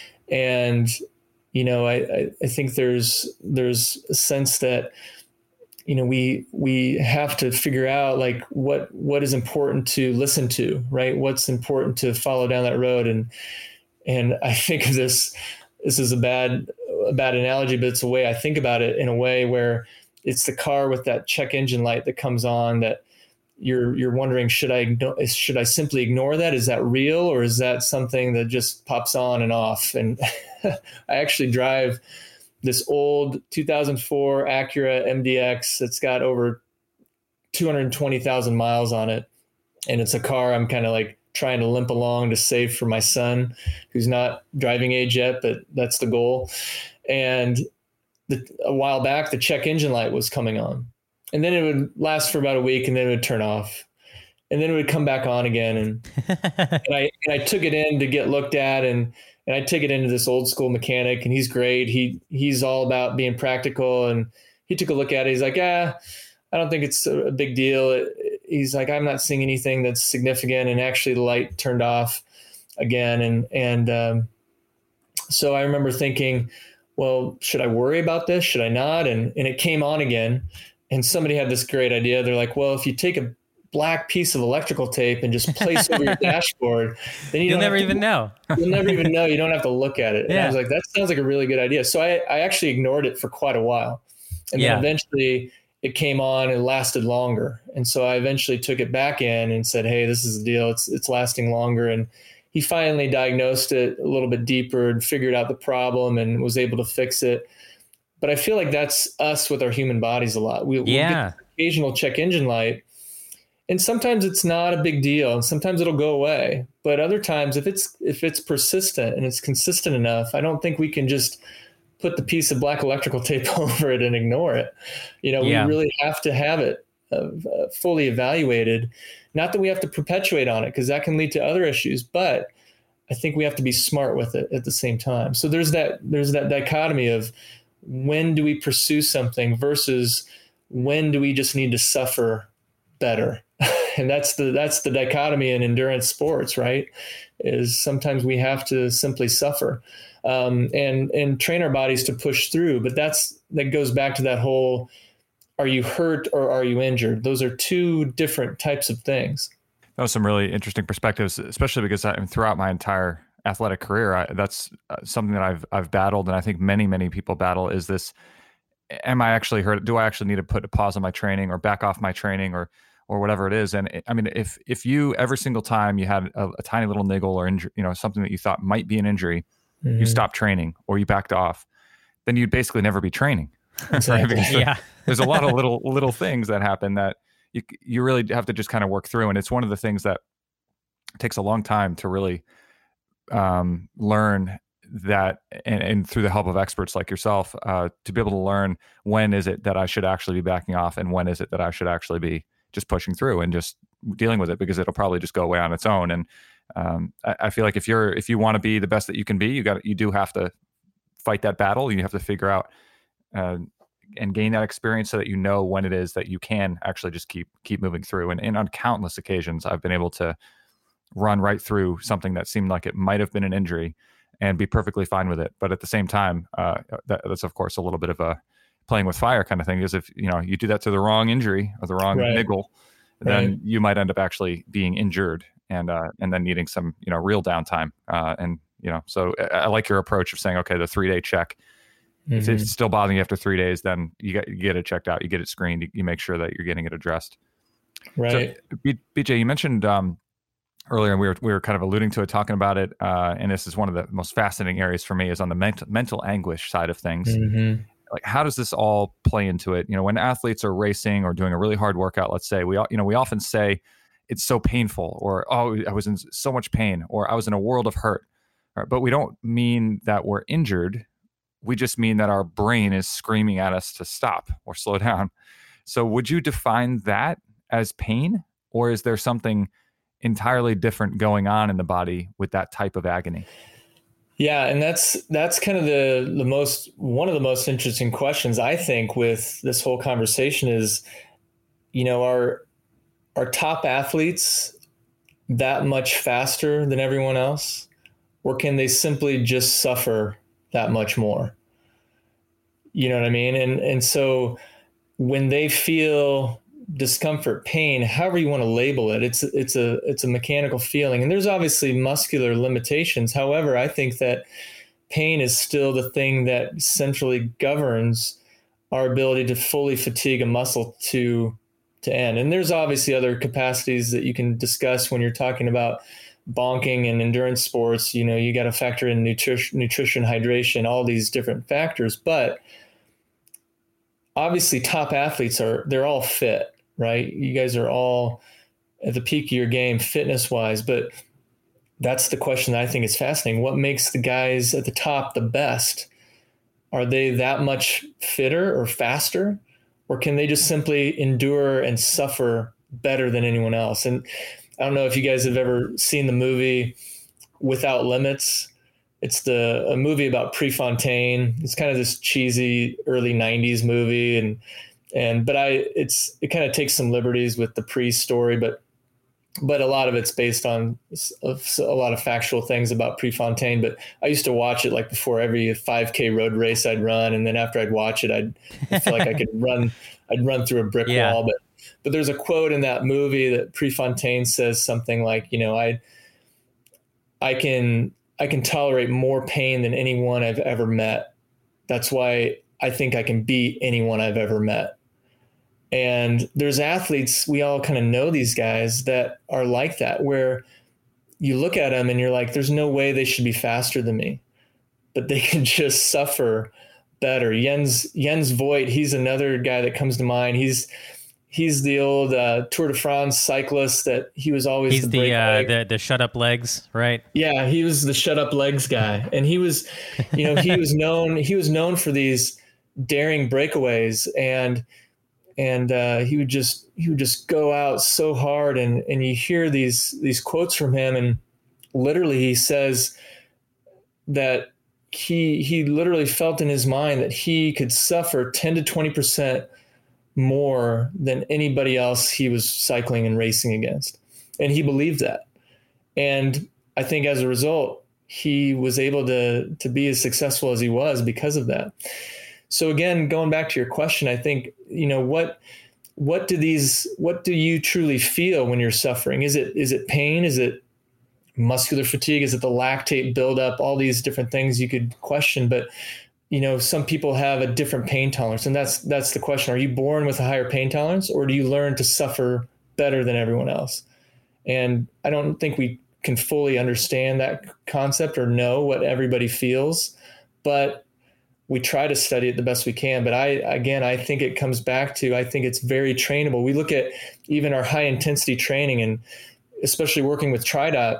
And you know, I I think there's there's a sense that you know we we have to figure out like what what is important to listen to, right? What's important to follow down that road. And and I think of this this is a bad a bad analogy, but it's a way I think about it, in a way where it's the car with that check engine light that comes on that you're, you're wondering, should I, should I simply ignore that? Is that real, or is that something that just pops on and off? And I actually drive this old two thousand four Acura M D X. It's got over two hundred twenty thousand miles on it. And it's a car I'm kind of like trying to limp along to save for my son, who's not driving age yet, but that's the goal. And the, a while back, the check engine light was coming on, and then it would last for about a week, and then it would turn off, and then it would come back on again. And, and I and I took it in to get looked at, and and I took it into this old school mechanic, and he's great. He he's all about being practical, and he took a look at it. He's like, ah, I don't think it's a big deal. It, he's like, I'm not seeing anything that's significant. And actually the light turned off again. And, and, um, so I remember thinking, well, should I worry about this? Should I not? And, and it came on again. And somebody had this great idea. They're like, well, if you take a black piece of electrical tape and just place over your dashboard, then you you'll don't never to, even know. You'll never even know. You don't have to look at it. Yeah. And I was like, that sounds like a really good idea. So I, I actually ignored it for quite a while. And yeah. then eventually it came on and lasted longer. And so I eventually took it back in and said, hey, this is the deal. It's it's lasting longer. And he finally diagnosed it a little bit deeper and figured out the problem and was able to fix it. But I feel like that's us with our human bodies a lot. We, yeah. We'll get the occasional check engine light, and sometimes it's not a big deal, and sometimes it'll go away. But other times, if it's if it's persistent and it's consistent enough, I don't think we can just put the piece of black electrical tape over it and ignore it. You know, yeah. we really have to have it uh, fully evaluated. Not that we have to perpetuate on it, because that can lead to other issues, but I think we have to be smart with it at the same time. So there's that there's that dichotomy of when do we pursue something versus when do we just need to suffer better. And that's the that's the dichotomy in endurance sports, right? Is sometimes we have to simply suffer um, and and train our bodies to push through. But that's that goes back to that whole: are you hurt or are you injured? Those are two different types of things. That was some really interesting perspectives, especially because I, throughout my entire athletic career, I, that's uh, something that I've I've battled, and I think many many people battle. Is this: am I actually hurt? Do I actually need to put a pause on my training or back off my training or or whatever it is? And it, I mean, if if you every single time you had a, a tiny little niggle or injury, you know, something that you thought might be an injury, mm-hmm. you stopped training or you backed off, then you'd basically never be training. Exactly. Right? So yeah. There's a lot of little little things that happen that you you really have to just kind of work through, and it's one of the things that takes a long time to really um, learn that, and, and through the help of experts like yourself, uh, to be able to learn when is it that I should actually be backing off and when is it that I should actually be just pushing through and just dealing with it, because it'll probably just go away on its own. And um, I, I feel like if you're if you want to be the best that you can be, you got you do have to fight that battle. You have to figure out uh, and gain that experience so that you know when it is that you can actually just keep keep moving through. And, and on countless occasions, I've been able to run right through something that seemed like it might have been an injury and be perfectly fine with it. But at the same time, uh, that, that's of course a little bit of a playing with fire kind of thing, because if you know you do that to the wrong injury or the wrong right. niggle, then right. you might end up actually being injured and uh, and then needing some you know real downtime. Uh, and you know, so I, I like your approach of saying, okay, the three day check. Mm-hmm. If it's still bothering you after three days, then you get you get it checked out, you get it screened, you, you make sure that you're getting it addressed. Right. So, B, BJ, you mentioned um, earlier, and we were we were kind of alluding to it, talking about it, uh, and this is one of the most fascinating areas for me, is on the mental mental anguish side of things. Mm-hmm. Like, how does this all play into it? You know, when athletes are racing or doing a really hard workout, let's say, we all, you know, we often say it's so painful, or, oh, I was in so much pain, or I was in a world of hurt. Right? But we don't mean that we're injured. We just mean that our brain is screaming at us to stop or slow down. So would you define that as pain, or is there something entirely different going on in the body with that type of agony? Yeah, and that's that's kind of the the most one of the most interesting questions, I think, with this whole conversation is, you know, are are top athletes that much faster than everyone else, or can they simply just suffer that much more? You know what I mean? And and so when they feel discomfort, pain, however you want to label it, it's it's a it's a mechanical feeling, and there's obviously muscular limitations. However, I think that pain is still the thing that centrally governs our ability to fully fatigue a muscle to to end. And there's obviously other capacities that you can discuss when you're talking about bonking and endurance sports. You know, you got to factor in nutrition, nutrition, hydration, all these different factors. But obviously, top athletes are they're all fit. Right? You guys are all at the peak of your game fitness wise, but that's the question that I think is fascinating. What makes the guys at the top the best? Are they that much fitter or faster, or can they just simply endure and suffer better than anyone else? And I don't know if you guys have ever seen the movie Without Limits. It's the a movie about Prefontaine. It's kind of this cheesy early nineties movie, and And, but I, it's, it kind of takes some liberties with the pre story, but, but a lot of it's based on a, a lot of factual things about Prefontaine. But I used to watch it like before every five K road race I'd run. And then after I'd watch it, I'd I feel like I could run, I'd run through a brick yeah. wall. But, but there's a quote in that movie that Prefontaine says something like, you know, I, I can, I can tolerate more pain than anyone I've ever met. That's why I think I can beat anyone I've ever met. And there's athletes, we all kind of know these guys that are like that, where you look at them and you're like, there's no way they should be faster than me, but they can just suffer better. Jens, Jens Voigt, he's another guy that comes to mind. He's, he's the old uh, Tour de France cyclist that he was always He's the the uh, breakaway. the the shut up legs, right? Yeah, he was the shut up legs guy, and he was, you know, he was known he was known for these daring breakaways, and and uh, he would just he would just go out so hard, and and you hear these these quotes from him, and literally he says that he he literally felt in his mind that he could suffer ten to twenty percent more than anybody else he was cycling and racing against, and he believed that. And I think as a result, he was able to to be as successful as he was because of that. So again, going back to your question, I think, you know, what what do these what do you truly feel when you're suffering? Is it is it pain? Is it muscular fatigue? Is it the lactate buildup? All these different things you could question, but you know, some people have a different pain tolerance, and that's that's the question. Are you born with a higher pain tolerance, or do you learn to suffer better than everyone else? And I don't think we can fully understand that concept or know what everybody feels, but we try to study it the best we can. But I, again, I think it comes back to, I think it's very trainable. We look at even our high intensity training, and especially working with TriDot,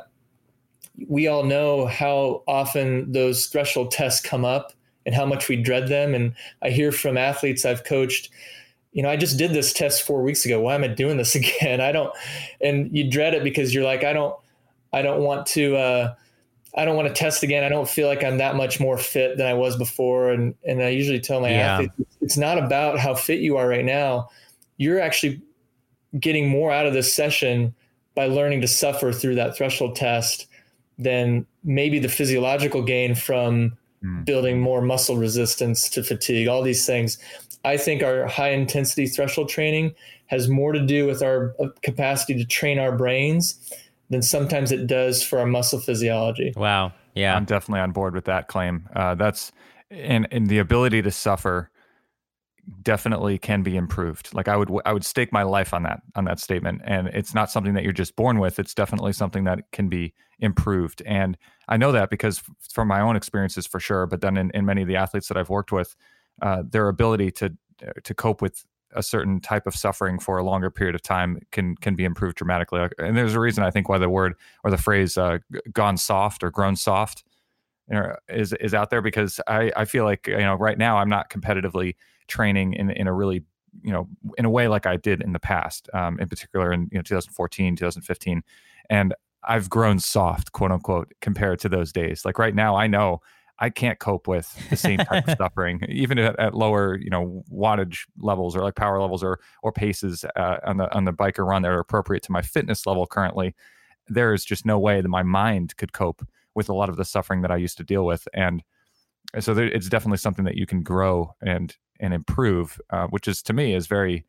we all know how often those threshold tests come up and how much we dread them. And I hear from athletes I've coached, you know, I just did this test four weeks ago. Why am I doing this again? I don't, and you dread it because you're like, I don't, I don't want to, uh, I don't want to test again. I don't feel like I'm that much more fit than I was before. And, and I usually tell my Yeah. athletes, it's not about how fit you are right now. You're actually getting more out of this session by learning to suffer through that threshold test than maybe the physiological gain from mm. building more muscle resistance to fatigue, all these things. I think our high intensity threshold training has more to do with our capacity to train our brains than sometimes it does for our muscle physiology. Wow. Yeah. I'm definitely on board with that claim. Uh, that's and, and the ability to suffer definitely can be improved. Like I would, I would stake my life on that, on that statement. And it's not something that you're just born with. It's definitely something that can be improved. And I know that because from my own experiences for sure, but then in, in many of the athletes that I've worked with, uh, their ability to, to cope with a certain type of suffering for a longer period of time can, can be improved dramatically. And there's a reason I think why the word or the phrase, uh, gone soft or grown soft, you know, is, is out there, because I, I feel like, you know, right now I'm not competitively training in, in a really, you know, in a way like I did in the past, um, in particular in, you know, twenty fourteen, twenty fifteen. And I've grown soft, quote unquote, compared to those days. Like right now, I know I can't cope with the same type of suffering, even at, at lower, you know, wattage levels or like power levels or, or paces uh, on the, on the bike or run that are appropriate to my fitness level currently. There is just no way that my mind could cope with a lot of the suffering that I used to deal with. And so there, it's definitely something that you can grow and, and improve, uh, which is to me is very,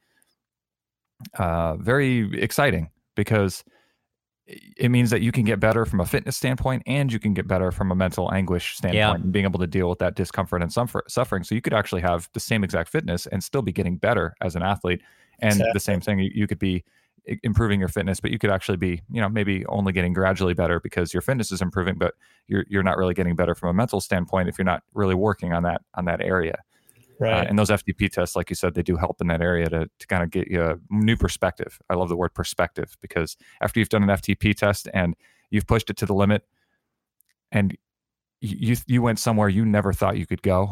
uh, very exciting, because it means that you can get better from a fitness standpoint and you can get better from a mental anguish standpoint, yeah. and being able to deal with that discomfort and suffer, suffering. So you could actually have the same exact fitness and still be getting better as an athlete. And exactly. the same thing, you, you could be improving your fitness, but you could actually be, you know, maybe only getting gradually better because your fitness is improving, but you're, you're not really getting better from a mental standpoint if you're not really working on that, on that area. Right. Uh, and those F T P tests, like you said, they do help in that area to, to kind of get you a new perspective. I love the word perspective, because after you've done an F T P test and you've pushed it to the limit and you you went somewhere you never thought you could go,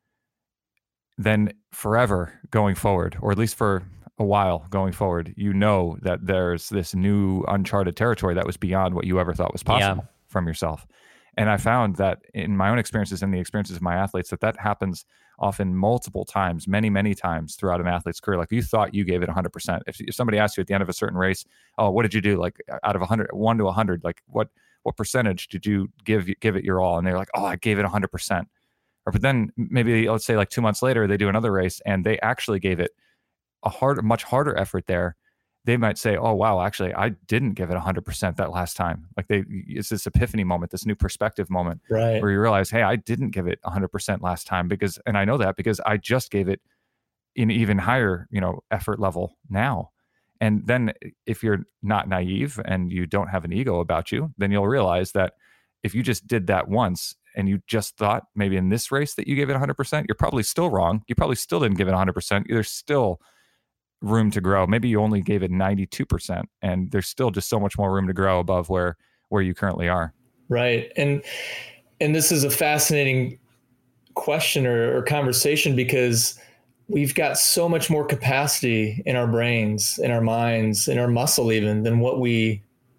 then forever going forward, or at least for a while going forward, you know that there's this new uncharted territory that was beyond what you ever thought was possible yeah. from yourself. And I found that in my own experiences and the experiences of my athletes, that that happens often multiple times, many, many times throughout an athlete's career. Like you thought you gave it one hundred percent. If, if somebody asked you at the end of a certain race, oh, what did you do? Like out of one hundred, one to one hundred, like what what percentage did you give give it your all? And they're like, oh, I gave it one hundred percent. Or but then maybe let's say like two months later, they do another race and they actually gave it a hard, much harder effort there. They might say, oh, wow, actually, I didn't give it one hundred percent that last time. Like they, it's this epiphany moment, this new perspective moment, right, where you realize, hey, I didn't give it one hundred percent last time because, and I know that because I just gave it an even higher, you know, effort level now. And then if you're not naive and you don't have an ego about you, then you'll realize that if you just did that once and you just thought maybe in this race that you gave it one hundred percent, you're probably still wrong. You probably still didn't give it one hundred percent. There's still room to grow. Maybe you only gave it ninety-two percent, and there's still just so much more room to grow above where where you currently are. Right. And and this is a fascinating question or, or conversation, because we've got so much more capacity in our brains, in our minds, in our muscle even, than what we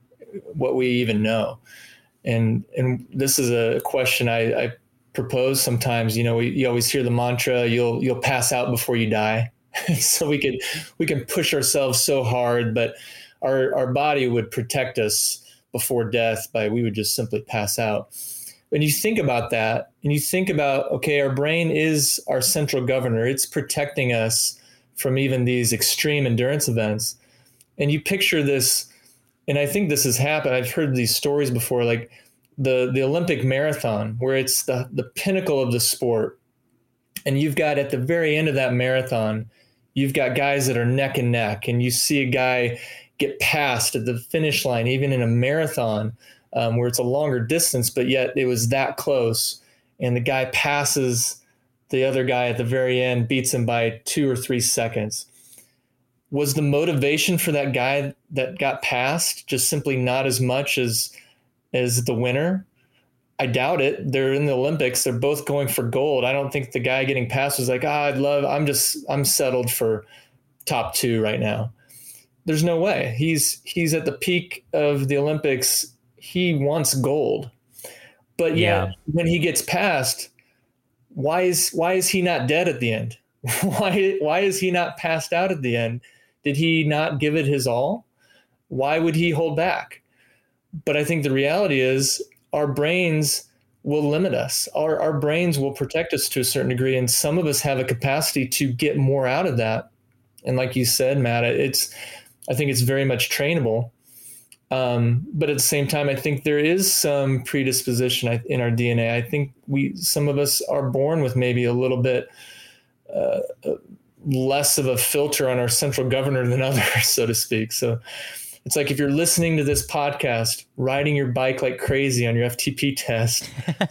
what we even know. And and this is a question I, I propose sometimes. You know, we, you always hear the mantra, you'll you'll pass out before you die. So we could we can push ourselves so hard, but our our body would protect us before death by we would just simply pass out. When you think about that, and you think about, okay, our brain is our central governor. It's protecting us from even these extreme endurance events. And you picture this, and I think this has happened. I've heard these stories before, like the, the Olympic marathon, where it's the, the pinnacle of the sport. And you've got at the very end of that marathon, you've got guys that are neck and neck, and you see a guy get passed at the finish line, even in a marathon, um, where it's a longer distance, but yet it was that close. And the guy passes the other guy at the very end, beats him by two or three seconds. Was the motivation for that guy that got passed just simply not as much as, as the winner? I doubt it. They're in the Olympics. They're both going for gold. I don't think the guy getting passed was like, ah, I'd love, I'm just, I'm settled for top two right now. There's no way. He's, he's at the peak of the Olympics. He wants gold, but yet yeah. when he gets passed, why is, why is he not dead at the end? Why, why is he not passed out at the end? Did he not give it his all? Why would he hold back? But I think the reality is, our brains will limit us. Our, our brains will protect us to a certain degree. And some of us have a capacity to get more out of that. And like you said, Matt, it's, I think it's very much trainable. Um, but at the same time, I think there is some predisposition in our D N A. I think we, some of us are born with maybe a little bit uh, less of a filter on our central governor than others, so to speak. So it's like if you're listening to this podcast, riding your bike like crazy on your F T P test,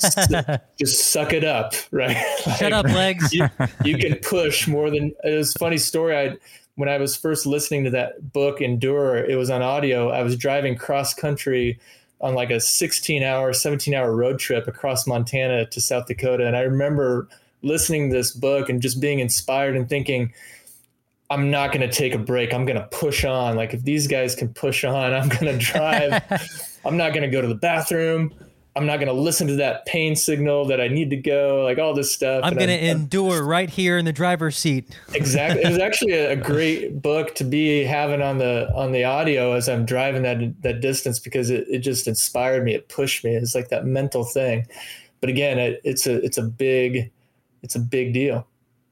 just suck it up, right? Like, shut up, legs. You, you can push more than. It was a funny story. I when I was first listening to that book, Endure, it was on audio. I was driving cross country on like a sixteen hour, seventeen hour road trip across Montana to South Dakota. And I remember listening to this book and just being inspired and thinking, I'm not going to take a break. I'm going to push on. Like if these guys can push on, I'm going to drive. I'm not going to go to the bathroom. I'm not going to listen to that pain signal that I need to go, like all this stuff. I'm going to endure right here in the driver's seat. Exactly. It was actually a, a great book to be having on the, on the audio as I'm driving that, that distance, because it, it just inspired me. It pushed me. It's like that mental thing. But again, it, it's a, it's a big, it's a big deal.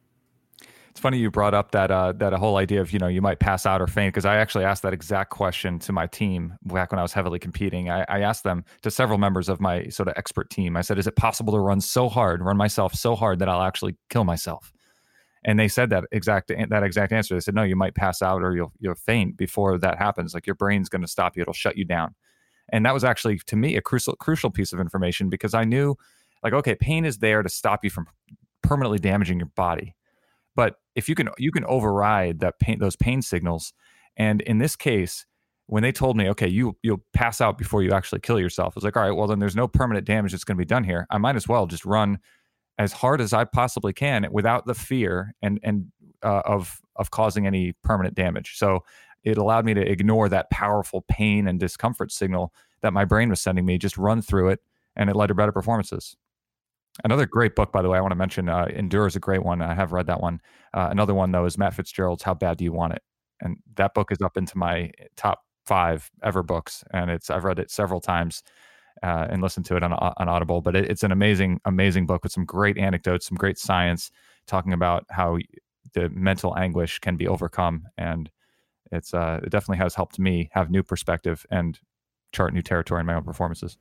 It's funny you brought up that uh, that whole idea of, you know, you might pass out or faint, because I actually asked that exact question to my team back when I was heavily competing. I, I asked them, to several members of my sort of expert team, I said, is it possible to run so hard, run myself so hard that I'll actually kill myself? And they said that exact that exact answer. They said, no, you might pass out or you'll you'll faint before that happens. Like your brain's going to stop you. It'll shut you down. And that was actually, to me, a crucial crucial piece of information, because I knew, like, okay, pain is there to stop you from permanently damaging your body. But if you can, you can override that pain, those pain signals. And in this case, when they told me, okay, you you'll pass out before you actually kill yourself, I was like, all right, well then there's no permanent damage that's going to be done here. I might as well just run as hard as I possibly can without the fear and and uh, of of causing any permanent damage. So it allowed me to ignore that powerful pain and discomfort signal that my brain was sending me. Just run through it, and it led to better performances. Another great book, by the way, I want to mention, uh, Endure is a great one. I have read that one. Uh, another one, though, is Matt Fitzgerald's How Bad Do You Want It? And that book is up into my top five ever books. And it's I've read it several times uh, and listened to it on, on Audible. But it, it's an amazing, amazing book with some great anecdotes, some great science, talking about how the mental anguish can be overcome. And it's uh, it definitely has helped me have new perspective and chart new territory in my own performances.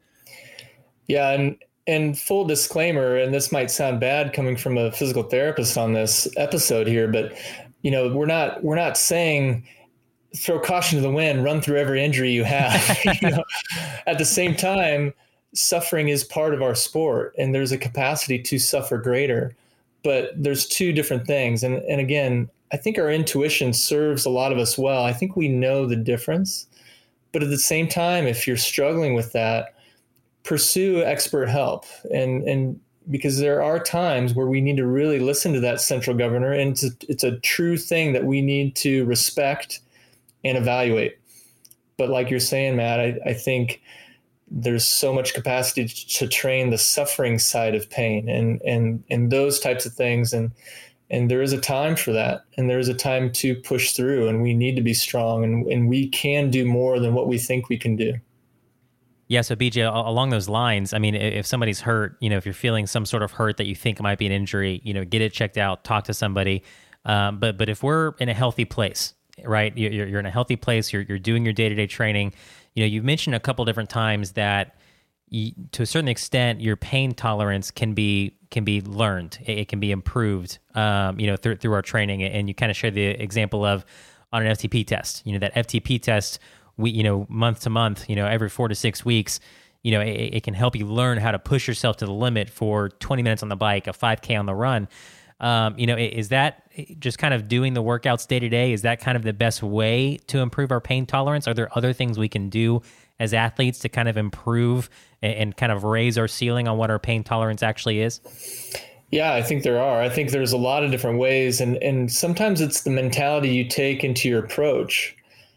Yeah, and And full disclaimer, and this might sound bad coming from a physical therapist on this episode here, but you know, we're not we're not saying throw caution to the wind, run through every injury you have. You know, at the same time, suffering is part of our sport, and there's a capacity to suffer greater. But there's two different things, and and again, I think our intuition serves a lot of us well. I think we know the difference, but at the same time, if you're struggling with that, pursue expert help. And, and because there are times where we need to really listen to that central governor, and it's a, it's a true thing that we need to respect and evaluate. But like you're saying, Matt, I, I think there's so much capacity to train the suffering side of pain and, and, and those types of things. And, and there is a time for that. And there is a time to push through, and we need to be strong, and, and we can do more than what we think we can do. Yeah. So B J, along those lines, I mean, if somebody's hurt, you know, if you're feeling some sort of hurt that you think might be an injury, you know, get it checked out, talk to somebody. Um, but, but if we're in a healthy place, right, you're, you're in a healthy place, you're, you're doing your day-to-day training, you know, you've mentioned a couple different times that you, to a certain extent, your pain tolerance can be can be learned. It, it can be improved, um, you know, through through our training. And you kind of share the example of on an F T P test. You know, that F T P test, we you know, month to month, you know, every four to six weeks, you know, it, it can help you learn how to push yourself to the limit for twenty minutes on the bike, a five K on the run. Um, you know, is that just kind of doing the workouts day to day? Is that kind of the best way to improve our pain tolerance? Are there other things we can do as athletes to kind of improve and, and kind of raise our ceiling on what our pain tolerance actually is? Yeah, I think there are. I think there's a lot of different ways. And, and sometimes it's the mentality you take into your approach.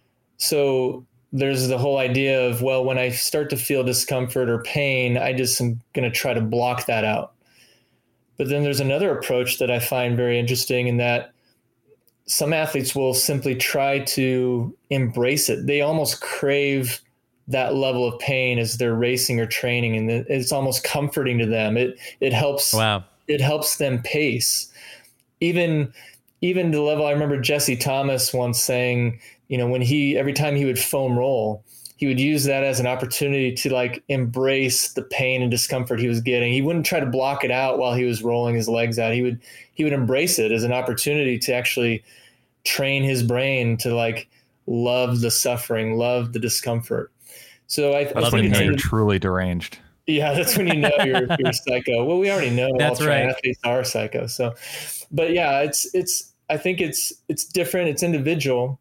So there's the whole idea of, well, when I start to feel discomfort or pain, I just am going to try to block that out. But then there's another approach that I find very interesting, in that some athletes will simply try to embrace it. They almost crave that level of pain as they're racing or training, and it's almost comforting to them. It it helps. Wow. It helps them pace. Even even to the level, I remember Jesse Thomas once saying, you know, when he every time he would foam roll, he would use that as an opportunity to like embrace the pain and discomfort he was getting. He wouldn't try to block it out while he was rolling his legs out. He would, he would embrace it as an opportunity to actually train his brain to like love the suffering, love the discomfort. So I, that's I when you know you're truly deranged. Yeah, that's when you know you're, you're psycho. Well, we already know that's all right. athletes are psycho. So, but yeah, it's, it's, I think it's, it's different. It's individual.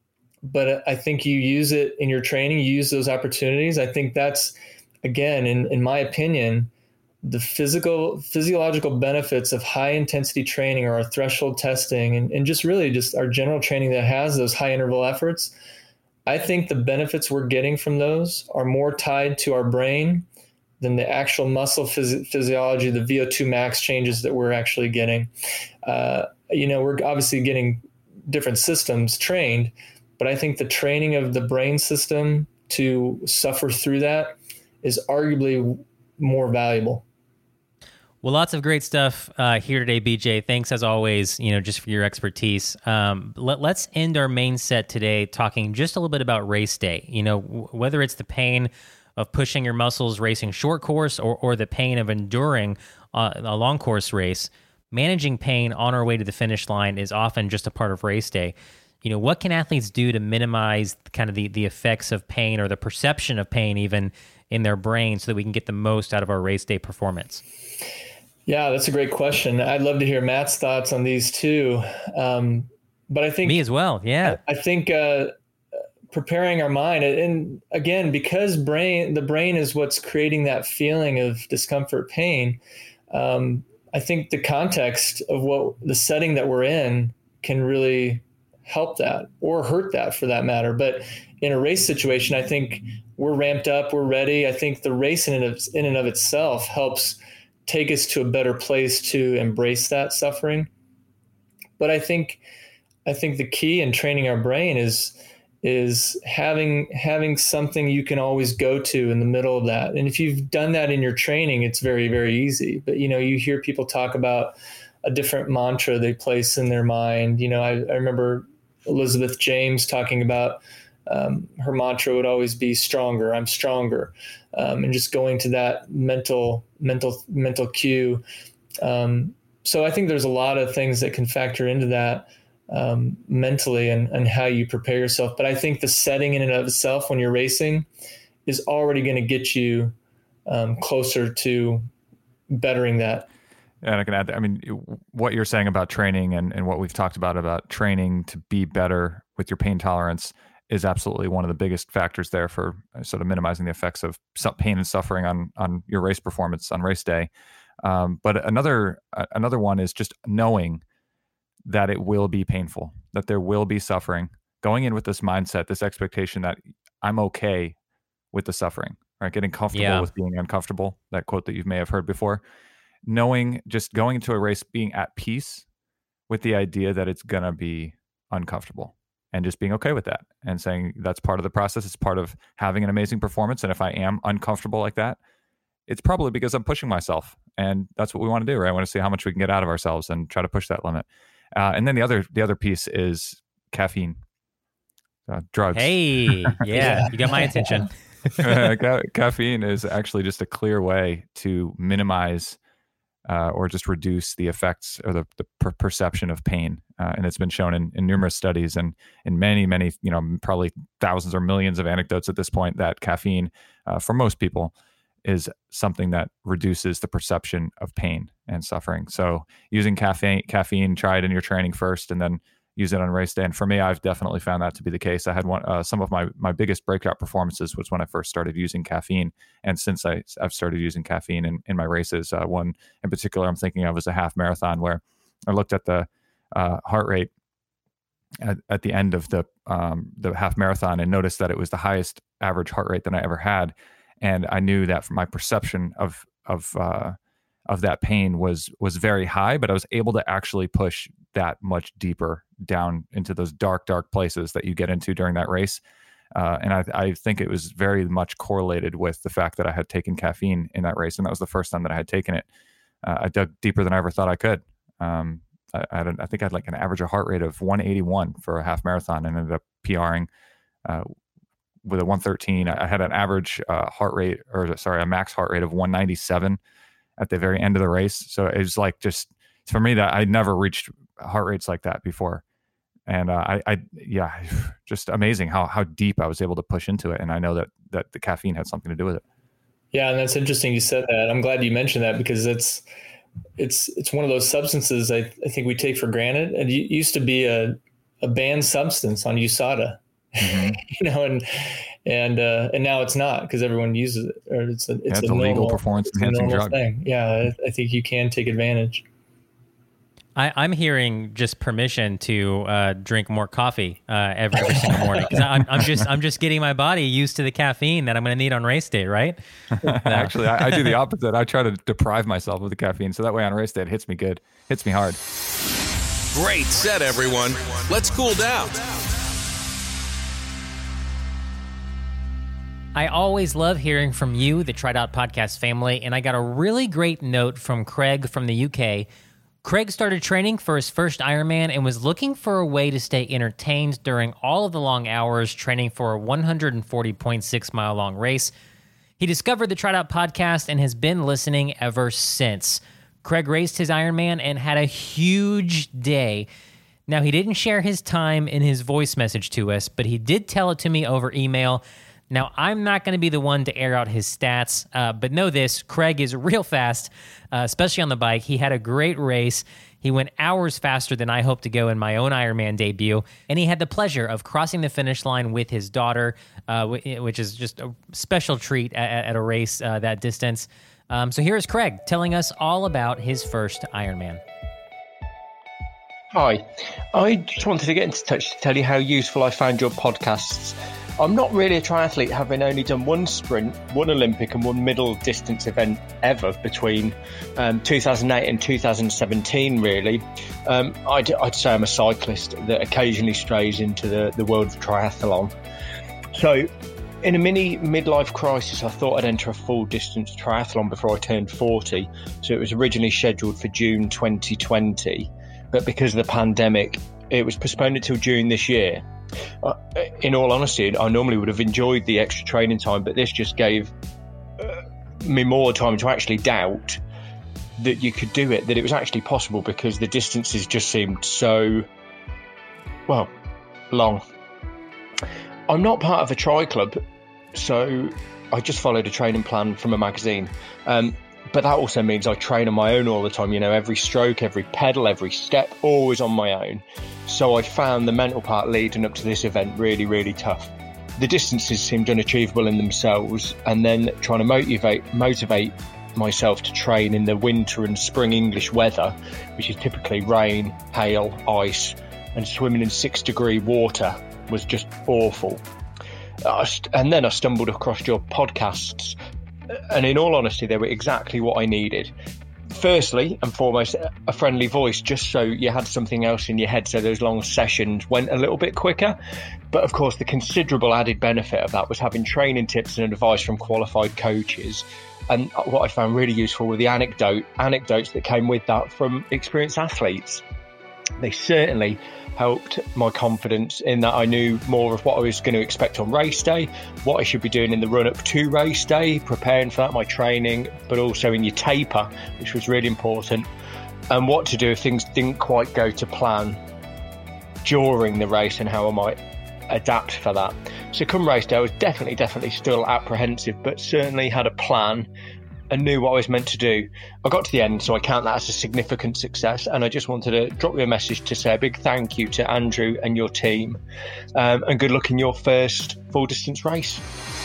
But I think you use it in your training, you use those opportunities. I think that's, again, in, in my opinion, the physical, physiological benefits of high intensity training, or our threshold testing, and, and just really just our general training that has those high interval efforts. I think the benefits we're getting from those are more tied to our brain than the actual muscle phys- physiology, the V O two max changes that we're actually getting. Uh, you know, we're obviously getting different systems trained, but I think the training of the brain system to suffer through that is arguably more valuable. Well, lots of great stuff uh, here today, B J. Thanks as always, you know, just for your expertise. Um, let, let's end our main set today talking just a little bit about race day. You know, w- whether it's the pain of pushing your muscles racing short course, or, or the pain of enduring uh, a long course race, managing pain on our way to the finish line is often just a part of race day. You know, what can athletes do to minimize kind of the, the effects of pain, or the perception of pain even in their brain, so that we can get the most out of our race day performance? Yeah, that's a great question. I'd love to hear Matt's thoughts on these too. Um, but I think me as well. Yeah, I, I think uh, preparing our mind, and again, because brain, the brain is what's creating that feeling of discomfort, pain. Um, I think the context of what the setting that we're in can really help that, or hurt that for that matter. But in a race situation, I think we're ramped up, we're ready. I think the race in and of, in and of itself helps take us to a better place to embrace that suffering. But I think, I think the key in training our brain is, is having, having something you can always go to in the middle of that. And if you've done that in your training, it's very, very easy. But, you know, you hear people talk about a different mantra they place in their mind. You know, I, I remember Elizabeth James talking about um, her mantra would always be stronger. I'm stronger. Um, and just going to that mental, mental, mental cue. Um, so I think there's a lot of things that can factor into that um, mentally, and, and how you prepare yourself. But I think the setting in and of itself when you're racing is already going to get you um, closer to bettering that. And I can add that. I mean, what you're saying about training and, and what we've talked about, about training to be better with your pain tolerance is absolutely one of the biggest factors there for sort of minimizing the effects of pain and suffering on, on your race performance on race day. Um, but another, uh, another one is just knowing that it will be painful, that there will be suffering, going in with this mindset, this expectation that I'm okay with the suffering, right? Getting comfortable Yeah. with being uncomfortable, that quote that you may have heard before. Knowing, just going into a race, being at peace with the idea that it's going to be uncomfortable and just being okay with that and saying that's part of the process. It's part of having an amazing performance. And if I am uncomfortable like that, it's probably because I'm pushing myself. And that's what we want to do, right? I want to see how much we can get out of ourselves and try to push that limit. Uh, and then the other, the other piece is caffeine, uh, drugs. Hey, yeah, you got my attention. uh, ca- caffeine is actually just a clear way to minimize Uh, or just reduce the effects or the, the per- perception of pain. Uh, and it's been shown in, in numerous studies and in many, many, you know, probably thousands or millions of anecdotes at this point that caffeine, uh, for most people, is something that reduces the perception of pain and suffering. So using caffeine, caffeine, try it in your training first and then use it on race day. And for me, I've definitely found that to be the case. I had one, uh, some of my, my biggest breakout performances was when I first started using caffeine. And since I, I've started using caffeine in, in my races, uh, one in particular I'm thinking of is a half marathon where I looked at the uh, heart rate at, at the end of the, um, the half marathon and noticed that it was the highest average heart rate that I ever had. And I knew that from my perception of, of, uh, of that pain was, was very high, but I was able to actually push that much deeper down into those dark, dark places that you get into during that race. Uh, and I, I think it was very much correlated with the fact that I had taken caffeine in that race. And that was the first time that I had taken it. Uh, I dug deeper than I ever thought I could. Um, I, I, had an, I think I had like an average heart rate of one eighty-one for a half marathon and ended up PRing uh, with a one thirteen. I had an average uh, heart rate, or sorry, a max heart rate of one ninety-seven at the very end of the race. So it was like, just for me, that I'd never reached heart rates like that before. And uh, I, I, yeah, just amazing how, how deep I was able to push into it. And I know that, that the caffeine had something to do with it. Yeah. And that's interesting you said that. I'm glad you mentioned that because it's, it's, it's one of those substances I, I think we take for granted. And it used to be a, a banned substance on U S A D A, mm-hmm. you know, and, and, uh, and now it's not because everyone uses it, or it's a, it's, yeah, it's a, a legal normal, performance enhancing drug thing. Yeah. I, I think you can take advantage. I, I'm hearing just permission to uh, drink more coffee uh, every, every single morning because I'm, I'm just I'm just getting my body used to the caffeine that I'm going to need on race day, right? No. Actually, I, I do the opposite. I try to deprive myself of the caffeine so that way on race day it hits me good, hits me hard. Great set, everyone. Let's cool down. I always love hearing from you, the Tried Out Podcast family, and I got a really great note from Craig from the U K. Craig started training for his first Ironman and was looking for a way to stay entertained during all of the long hours training for a one hundred forty point six mile long race. He discovered the Tried Out Podcast and has been listening ever since. Craig raced his Ironman and had a huge day. Now, he didn't share his time in his voice message to us, but he did tell it to me over email. Now, I'm not going to be the one to air out his stats, uh, but know this, Craig is real fast, uh, especially on the bike. He had a great race. He went hours faster than I hoped to go in my own Ironman debut, and he had the pleasure of crossing the finish line with his daughter, uh, which is just a special treat at, at a race uh, that distance. Um, so here is Craig telling us all about his first Ironman. Hi, I just wanted to get into touch to tell you how useful I found your podcasts. I'm not really a triathlete, having only done one sprint, one Olympic and one middle distance event ever between um, two thousand eight and two thousand seventeen, really. Um, I'd, I'd say I'm a cyclist that occasionally strays into the, the world of triathlon. So in a mini midlife crisis, I thought I'd enter a full distance triathlon before I turned forty. So it was originally scheduled for June twenty twenty, but because of the pandemic, it was postponed until June this year. Uh, in all honesty, I normally would have enjoyed the extra training time, but this just gave uh, me more time to actually doubt that you could do it, that it was actually possible, because the distances just seemed so, well, long. I'm not part of a tri club, so I just followed a training plan from a magazine. Um, but that also means I train on my own all the time. You know, every stroke, every pedal, every step, always on my own. So I found the mental part leading up to this event really, really tough. The distances seemed unachievable in themselves, and then trying to motivate motivate myself to train in the winter and spring English weather, which is typically rain, hail, ice, and swimming in six degree water, was just awful. Uh, and then I stumbled across your podcasts, and in all honesty, they were exactly what I needed. Firstly and foremost, a friendly voice, just so you had something else in your head, so those long sessions went a little bit quicker. But of course, the considerable added benefit of that was having training tips and advice from qualified coaches. And what I found really useful were the anecdote anecdotes that came with that from experienced athletes. They certainly helped my confidence in that I knew more of what I was going to expect on race day, what I should be doing in the run up to race day, preparing for that, my training, but also in your taper, which was really important, and what to do if things didn't quite go to plan during the race and how I might adapt for that. So come race day, I was definitely, definitely still apprehensive, but certainly had a plan and knew what I was meant to do. I got to the end, so I count that as a significant success, and I just wanted to drop you a message to say a big thank you to Andrew and your team, um, and good luck in your first full distance race.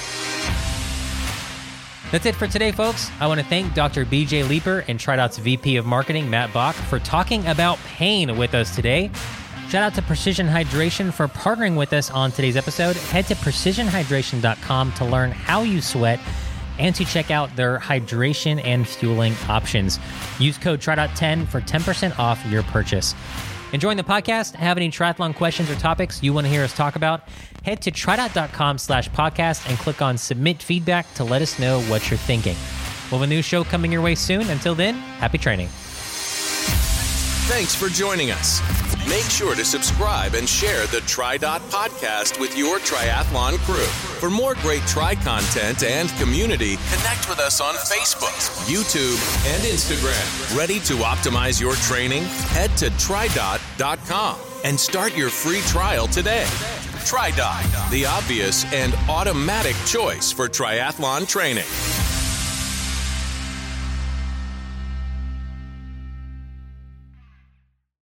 That's it for today, folks. I want to thank Doctor B J Leeper and TriDot's V P of Marketing, Matt Bach, for talking about pain with us today. Shout out to Precision Hydration for partnering with us on today's episode. Head to precision hydration dot com to learn how you sweat and to check out their hydration and fueling options. Use code T R I D O T ten for ten percent off your purchase. Enjoying the podcast? Have any triathlon questions or topics you want to hear us talk about? Head to tridot dot com slash podcast and click on submit feedback to let us know what you're thinking. We'll have a new show coming your way soon. Until then, happy training. Thanks for joining us. Make sure to subscribe and share the TriDot podcast with your triathlon crew. For more great tri content and community, connect with us on Facebook, YouTube, and Instagram. Ready to optimize your training? Head to tridot dot com and start your free trial today. TriDot, the obvious and automatic choice for triathlon training.